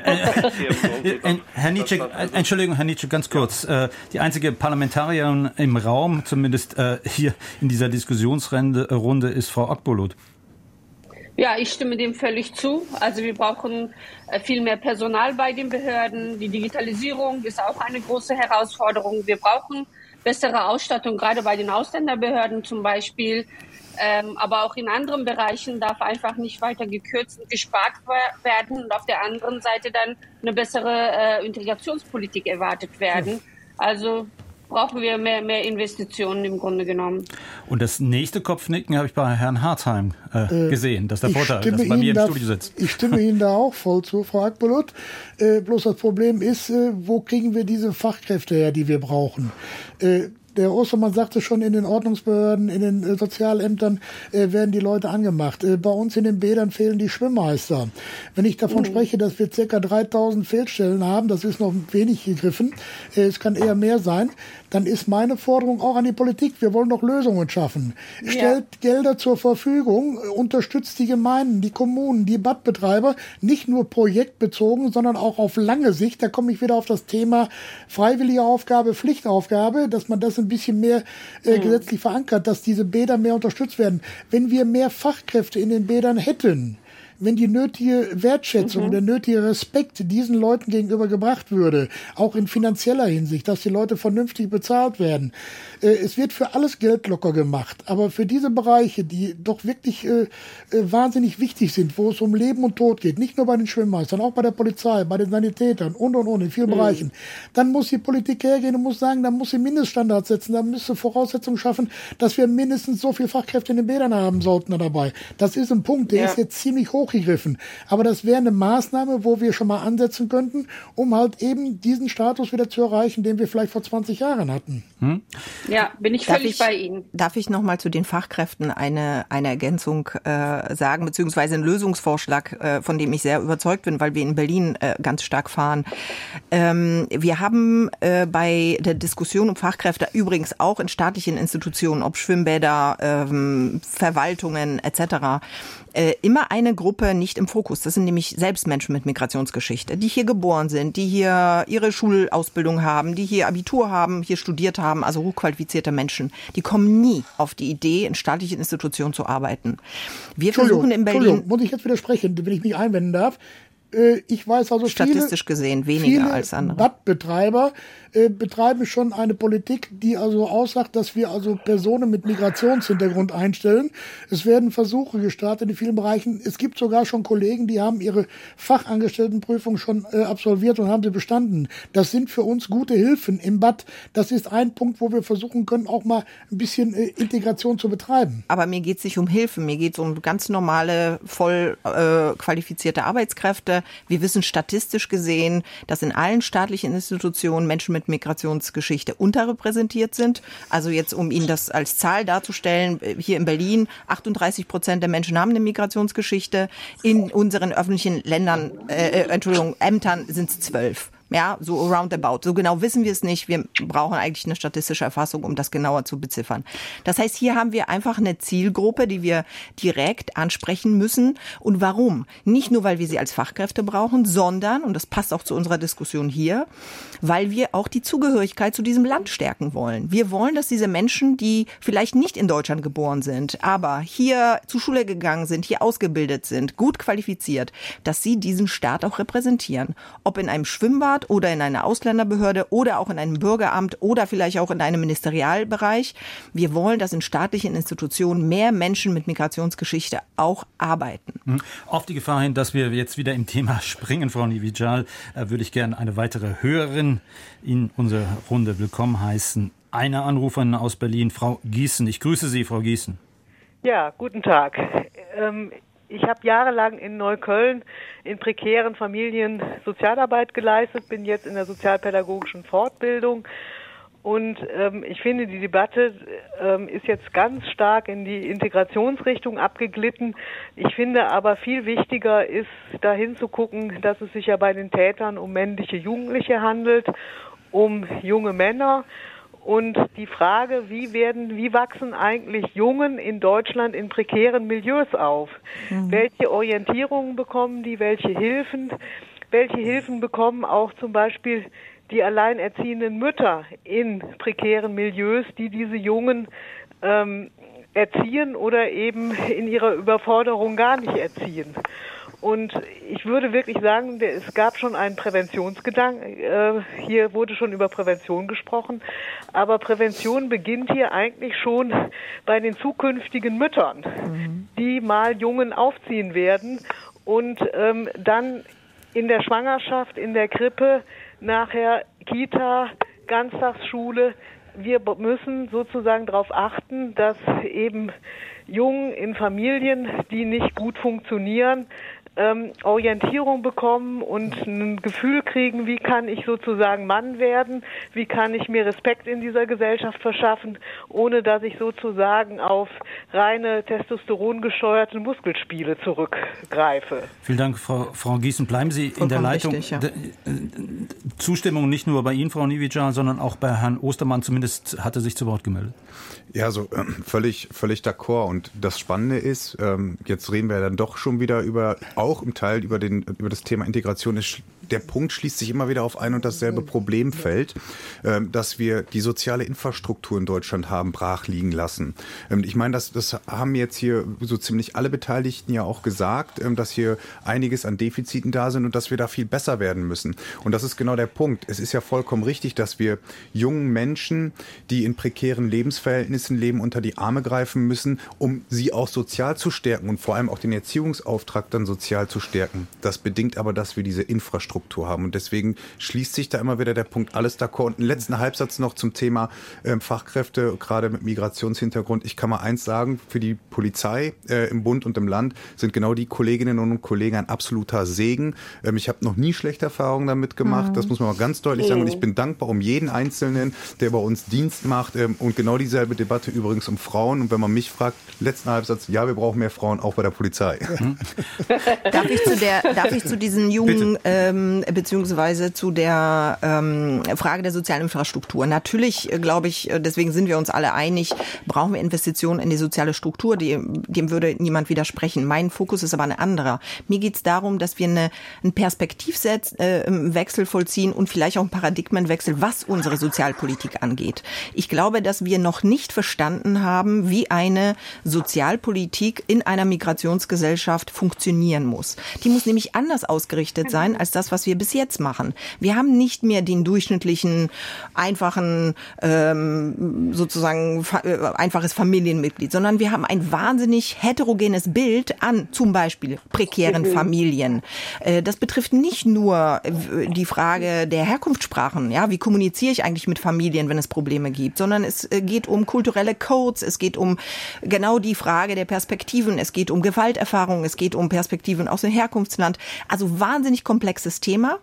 äh, Herr Nietzsche, äh, Entschuldigung, Herr Nietzsche, ganz kurz, äh, die einzige Parlamentarierin im Raum, zumindest äh, hier in dieser Diskussionsrunde, Runde, ist Frau Akbulut. Ja, ich stimme dem völlig zu. Also wir brauchen äh, viel mehr Personal bei den Behörden. Die Digitalisierung ist auch eine große Herausforderung. Wir brauchen bessere Ausstattung, gerade bei den Ausländerbehörden zum Beispiel. Ähm, aber auch in anderen Bereichen darf einfach nicht weiter gekürzt und gespart werden und auf der anderen Seite dann eine bessere äh, Integrationspolitik erwartet werden. Also brauchen wir mehr, mehr Investitionen im Grunde genommen. Und das nächste Kopfnicken habe ich bei Herrn Hartheim äh, gesehen. Das ist der Vorteil, dass er bei mir im da, Studio sitzt. Ich stimme Ihnen da auch voll zu, Frau Akbulut. Äh, bloß das Problem ist, äh, wo kriegen wir diese Fachkräfte her, die wir brauchen? Äh, Der Ostermann sagte schon, in den Ordnungsbehörden, in den äh, Sozialämtern äh, werden die Leute angemacht. Äh, bei uns in den Bädern fehlen die Schwimmmeister. Wenn ich davon mhm. spreche, dass wir ca. dreitausend Fehlstellen haben, das ist noch wenig gegriffen, äh, es kann eher mehr sein, dann ist meine Forderung auch an die Politik, wir wollen doch Lösungen schaffen. Ja. Stellt Gelder zur Verfügung, äh, unterstützt die Gemeinden, die Kommunen, die Badbetreiber, nicht nur projektbezogen, sondern auch auf lange Sicht. Da komme ich wieder auf das Thema freiwillige Aufgabe, Pflichtaufgabe, dass man das ein bisschen mehr äh, mhm. gesetzlich verankert, dass diese Bäder mehr unterstützt werden. Wenn wir mehr Fachkräfte in den Bädern hätten, wenn die nötige Wertschätzung, mhm. der nötige Respekt diesen Leuten gegenüber gebracht würde, auch in finanzieller Hinsicht, dass die Leute vernünftig bezahlt werden. Äh, es wird für alles Geld locker gemacht, aber für diese Bereiche, die doch wirklich äh, äh, wahnsinnig wichtig sind, wo es um Leben und Tod geht, nicht nur bei den Schwimmmeistern, auch bei der Polizei, bei den Sanitätern und, und, und, in vielen mhm. Bereichen, dann muss die Politik hergehen und muss sagen, dann muss sie Mindeststandards setzen, dann müsste Voraussetzungen schaffen, dass wir mindestens so viele Fachkräfte in den Bädern haben sollten dabei. Das ist ein Punkt, der ja. ist jetzt ziemlich hoch gegriffen. Aber das wäre eine Maßnahme, wo wir schon mal ansetzen könnten, um halt eben diesen Status wieder zu erreichen, den wir vielleicht vor zwanzig Jahren hatten. Hm? Ja, bin ich darf völlig ich, bei Ihnen. Darf ich noch mal zu den Fachkräften eine, eine Ergänzung äh, sagen, beziehungsweise einen Lösungsvorschlag, äh, von dem ich sehr überzeugt bin, weil wir in Berlin äh, ganz stark fahren. Ähm, wir haben äh, bei der Diskussion um Fachkräfte übrigens auch in staatlichen Institutionen, ob Schwimmbäder, ähm, Verwaltungen et cetera, äh, immer eine Gruppe nicht im Fokus. Das sind nämlich selbst Menschen mit Migrationsgeschichte, die hier geboren sind, die hier ihre Schulausbildung haben, die hier Abitur haben, hier studiert haben, also hochqualifizierte Menschen. Die kommen nie auf die Idee, in staatlichen Institutionen zu arbeiten. Wir versuchen in Berlin... Entschuldigung, muss ich jetzt widersprechen, wenn ich mich einwenden darf? Ich weiß also, statistisch viele, gesehen weniger viele als andere Badbetreiber äh, betreiben schon eine Politik, die also aussagt, dass wir also Personen mit Migrationshintergrund einstellen. Es werden Versuche gestartet in vielen Bereichen. Es gibt sogar schon Kollegen, die haben ihre Fachangestelltenprüfung schon äh, absolviert und haben sie bestanden. Das sind für uns gute Hilfen im Bad. Das ist ein Punkt, wo wir versuchen können, auch mal ein bisschen äh, Integration zu betreiben. Aber mir geht es nicht um Hilfen, mir geht es um ganz normale, voll äh, qualifizierte Arbeitskräfte. Wir wissen statistisch gesehen, dass in allen staatlichen Institutionen Menschen mit Migrationsgeschichte unterrepräsentiert sind. Also jetzt, um Ihnen das als Zahl darzustellen, hier in Berlin, achtunddreißig Prozent der Menschen haben eine Migrationsgeschichte. In unseren öffentlichen Ländern, äh, Entschuldigung, Ämtern sind es zwölf. Ja, so roundabout. So genau wissen wir es nicht. Wir brauchen eigentlich eine statistische Erfassung, um das genauer zu beziffern. Das heißt, hier haben wir einfach eine Zielgruppe, die wir direkt ansprechen müssen. Und warum? Nicht nur, weil wir sie als Fachkräfte brauchen, sondern, und das passt auch zu unserer Diskussion hier, weil wir auch die Zugehörigkeit zu diesem Land stärken wollen. Wir wollen, dass diese Menschen, die vielleicht nicht in Deutschland geboren sind, aber hier zur Schule gegangen sind, hier ausgebildet sind, gut qualifiziert, dass sie diesen Staat auch repräsentieren. Ob in einem Schwimmbad oder in einer Ausländerbehörde oder auch in einem Bürgeramt oder vielleicht auch in einem Ministerialbereich. Wir wollen, dass in staatlichen Institutionen mehr Menschen mit Migrationsgeschichte auch arbeiten. Auf die Gefahr hin, dass wir jetzt wieder im Thema springen, Frau Niewidschal, würde ich gerne eine weitere Hörerin in unsere Runde willkommen heißen. Eine Anruferin aus Berlin, Frau Gießen. Ich grüße Sie, Frau Gießen. Ja, guten Tag. Ähm Ich habe jahrelang in Neukölln in prekären Familien Sozialarbeit geleistet, bin jetzt in der sozialpädagogischen Fortbildung und ähm, ich finde, die Debatte ähm, ist jetzt ganz stark in die Integrationsrichtung abgeglitten. Ich finde aber viel wichtiger ist, dahin zu gucken, dass es sich ja bei den Tätern um männliche Jugendliche handelt, um junge Männer. Und die Frage, wie werden, wie wachsen eigentlich Jungen in Deutschland in prekären Milieus auf? Mhm. Welche Orientierungen bekommen die? Welche Hilfen? Welche Hilfen bekommen auch zum Beispiel die alleinerziehenden Mütter in prekären Milieus, die diese Jungen ähm, erziehen oder eben in ihrer Überforderung gar nicht erziehen? Und ich würde wirklich sagen, es gab schon einen Präventionsgedanken. Hier wurde schon über Prävention gesprochen. Aber Prävention beginnt hier eigentlich schon bei den zukünftigen Müttern, mhm. die mal Jungen aufziehen werden und ähm, dann in der Schwangerschaft, in der Krippe, nachher Kita, Ganztagsschule. Wir müssen sozusagen darauf achten, dass eben Jungen in Familien, die nicht gut funktionieren, ähm, Orientierung bekommen und ein Gefühl kriegen, wie kann ich sozusagen Mann werden, wie kann ich mir Respekt in dieser Gesellschaft verschaffen, ohne dass ich sozusagen auf reine testosterongesteuerte Muskelspiele zurückgreife. Vielen Dank, Frau, Frau Gießen. Bleiben Sie in der Leitung. Richtig, ja. De, Zustimmung nicht nur bei Ihnen, Frau Niewiczar, sondern auch bei Herrn Ostermann. Zumindest hat er sich zu Wort gemeldet. Ja, so ähm, völlig, völlig d'accord. Und das Spannende ist, ähm, jetzt reden wir dann doch schon wieder über, auch im Teil über den, über das Thema Integration. Ist, der Punkt schließt sich immer wieder auf ein und dasselbe Problemfeld, ähm, dass wir die soziale Infrastruktur in Deutschland haben brach liegen lassen. Ähm, ich meine, das, das haben jetzt hier so ziemlich alle Beteiligten ja auch gesagt, ähm, dass hier einiges an Defiziten da sind und dass wir da viel besser werden müssen. Und das ist genau der Punkt. Es ist ja vollkommen richtig, dass wir jungen Menschen, die in prekären Lebensverhältnissen leben, unter die Arme greifen müssen, um sie auch sozial zu stärken und vor allem auch den Erziehungsauftrag dann sozial zu stärken. Das bedingt aber, dass wir diese Infrastruktur haben. Und deswegen schließt sich da immer wieder der Punkt, alles d'accord. Und einen letzten Halbsatz noch zum Thema äh, Fachkräfte, gerade mit Migrationshintergrund. Ich kann mal eins sagen, für die Polizei äh, im Bund und im Land sind genau die Kolleginnen und Kollegen ein absoluter Segen. Ähm, ich habe noch nie schlechte Erfahrungen damit gemacht. Mhm. Das muss man mal ganz deutlich sagen. Und ich bin dankbar um jeden Einzelnen, der bei uns Dienst macht. Ähm, und genau dieselbe Debatte übrigens um Frauen. Und wenn man mich fragt, letzten Halbsatz, ja, wir brauchen mehr Frauen, auch bei der Polizei. Mhm. darf, ich zu der, darf ich zu diesen Jungen, ähm, beziehungsweise zu der ähm, Frage der sozialen Infrastruktur. Natürlich, äh, glaube ich, deswegen sind wir uns alle einig, brauchen wir Investitionen in die soziale Struktur. Die, dem würde niemand widersprechen. Mein Fokus ist aber ein anderer. Mir geht es darum, dass wir eine, einen Perspektivwechsel äh, vollziehen und vielleicht auch einen Paradigmenwechsel, was unsere Sozialpolitik angeht. Ich glaube, dass wir noch nicht verstanden haben, wie eine Sozialpolitik in einer Migrationsgesellschaft funktionieren muss. Die muss nämlich anders ausgerichtet sein als das, was wir bis jetzt machen. Wir haben nicht mehr den durchschnittlichen, einfachen, ähm, sozusagen äh, einfaches Familienmitglied, sondern wir haben ein wahnsinnig heterogenes Bild an zum Beispiel prekären Familien. Äh, das betrifft nicht nur äh, die Frage der Herkunftssprachen, ja, wie kommuniziere ich eigentlich mit Familien, wenn es Probleme gibt, sondern es äh, geht um kulturelle Codes, es geht um genau die Frage der Perspektiven, es geht um Gewalterfahrungen, es geht um Perspektiven aus dem Herkunftsland. Also wahnsinnig komplexes Thema,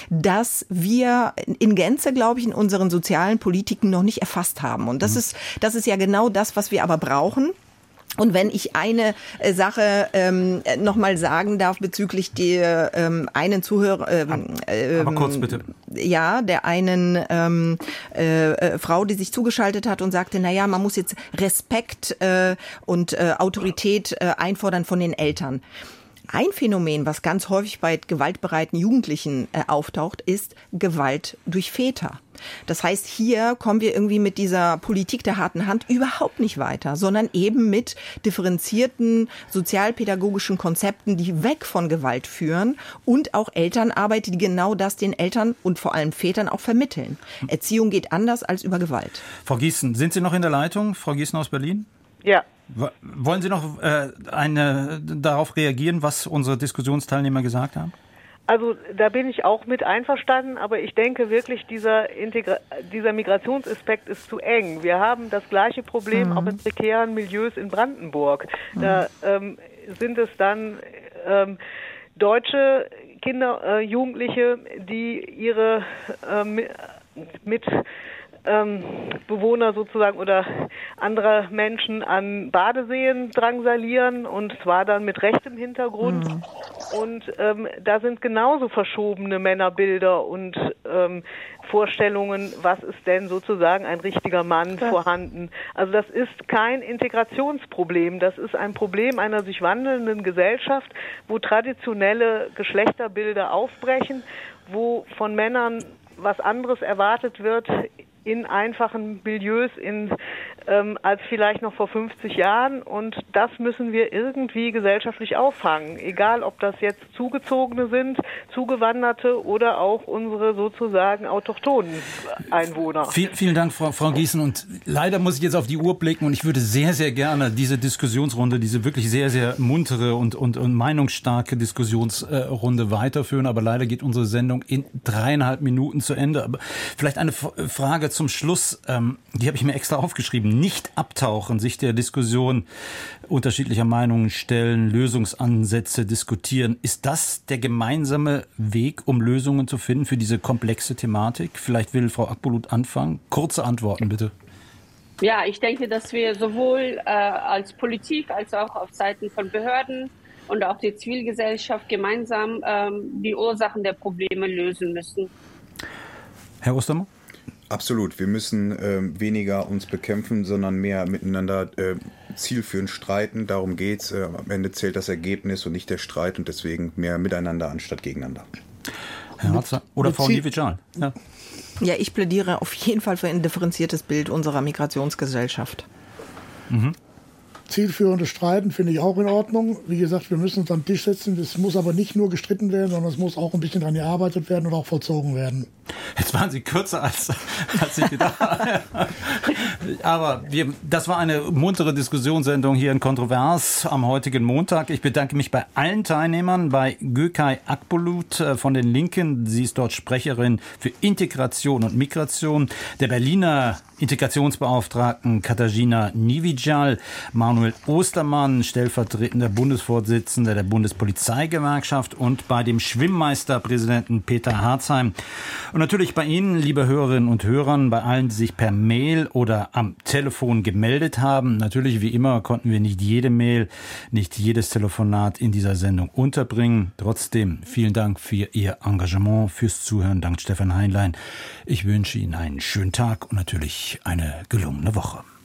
das wir in Gänze, glaube ich, in unseren sozialen Politiken noch nicht erfasst haben. Und das ist, das ist ja genau das, was wir aber brauchen. Und wenn ich eine äh, Sache ähm, nochmal sagen darf bezüglich der ähm, einen Zuhörer, ähm, ähm, aber kurz bitte. Ja, der einen ähm, äh, äh, Frau, die sich zugeschaltet hat und sagte, na ja, man muss jetzt Respekt äh, und äh, Autorität äh, einfordern von den Eltern. Ein Phänomen, was ganz häufig bei gewaltbereiten Jugendlichen äh, auftaucht, ist Gewalt durch Väter. Das heißt, hier kommen wir irgendwie mit dieser Politik der harten Hand überhaupt nicht weiter, sondern eben mit differenzierten sozialpädagogischen Konzepten, die weg von Gewalt führen und auch Elternarbeit, die genau das den Eltern und vor allem Vätern auch vermitteln. Erziehung geht anders als über Gewalt. Frau Gießen, sind Sie noch in der Leitung? Frau Gießen aus Berlin? Ja. Wollen Sie noch äh, eine, darauf reagieren, was unsere Diskussionsteilnehmer gesagt haben? Also da bin ich auch mit einverstanden, aber ich denke wirklich, dieser, Integra- dieser Migrationsaspekt ist zu eng. Wir haben das gleiche Problem mhm. auch in prekären Milieus in Brandenburg. Mhm. Da ähm, sind es dann ähm, deutsche Kinder, äh, Jugendliche, die ihre äh, mit Ähm, Bewohner sozusagen oder andere Menschen an Badeseen drangsalieren und zwar dann mit rechtem Hintergrund. Mhm. Und ähm, da sind genauso verschobene Männerbilder und ähm, Vorstellungen, was ist denn sozusagen ein richtiger Mann ja. vorhanden. Also das ist kein Integrationsproblem, das ist ein Problem einer sich wandelnden Gesellschaft, wo traditionelle Geschlechterbilder aufbrechen, wo von Männern was anderes erwartet wird in einfachen Milieus in, ähm, als vielleicht noch vor fünfzig Jahren. Und das müssen wir irgendwie gesellschaftlich auffangen. Egal, ob das jetzt Zugezogene sind, Zugewanderte oder auch unsere sozusagen autochthonen Einwohner. Viel, vielen Dank, Frau, Frau Gießen. Und leider muss ich jetzt auf die Uhr blicken und ich würde sehr, sehr gerne diese Diskussionsrunde, diese wirklich sehr, sehr muntere und, und, und meinungsstarke Diskussionsrunde weiterführen. Aber leider geht unsere Sendung in dreieinhalb Minuten zu Ende. Aber vielleicht eine Frage jetzt zum Schluss, ähm, die habe ich mir extra aufgeschrieben, nicht abtauchen, sich der Diskussion unterschiedlicher Meinungen stellen, Lösungsansätze diskutieren. Ist das der gemeinsame Weg, um Lösungen zu finden für diese komplexe Thematik? Vielleicht will Frau Akbulut anfangen. Kurze Antworten bitte. Ja, ich denke, dass wir sowohl äh, als Politik als auch auf Seiten von Behörden und auch die Zivilgesellschaft gemeinsam ähm, die Ursachen der Probleme lösen müssen. Herr Ostermann? Absolut. Wir müssen äh, weniger uns bekämpfen, sondern mehr miteinander äh, zielführend streiten. Darum geht's. Äh, am Ende zählt das Ergebnis und nicht der Streit und deswegen mehr miteinander anstatt gegeneinander. Herr Harzer oder Frau Niewicz-Jahl? Ja. ja, ich plädiere auf jeden Fall für ein differenziertes Bild unserer Migrationsgesellschaft. Mhm. Zielführendes Streiten finde ich auch in Ordnung. Wie gesagt, wir müssen uns am Tisch setzen. Das muss aber nicht nur gestritten werden, sondern es muss auch ein bisschen dran gearbeitet werden und auch vollzogen werden. Jetzt waren Sie kürzer als, als ich gedacht habe. Aber wir, das war eine muntere Diskussionssendung hier in Kontrovers am heutigen Montag. Ich bedanke mich bei allen Teilnehmern, bei Gökay Akbulut von den Linken. Sie ist dort Sprecherin für Integration und Migration. Der Berliner Integrationsbeauftragten Katarzyna Niewicz-Jahl, Manuel Ostermann, stellvertretender Bundesvorsitzender der Bundespolizeigewerkschaft und bei dem Schwimmmeisterpräsidenten Peter Harzheim. Und natürlich bei Ihnen, liebe Hörerinnen und Hörer, bei allen, die sich per Mail oder am Telefon gemeldet haben. Natürlich, wie immer, konnten wir nicht jede Mail, nicht jedes Telefonat in dieser Sendung unterbringen. Trotzdem, vielen Dank für Ihr Engagement, fürs Zuhören. Dank Stefan Heinlein. Ich wünsche Ihnen einen schönen Tag und natürlich eine gelungene Woche.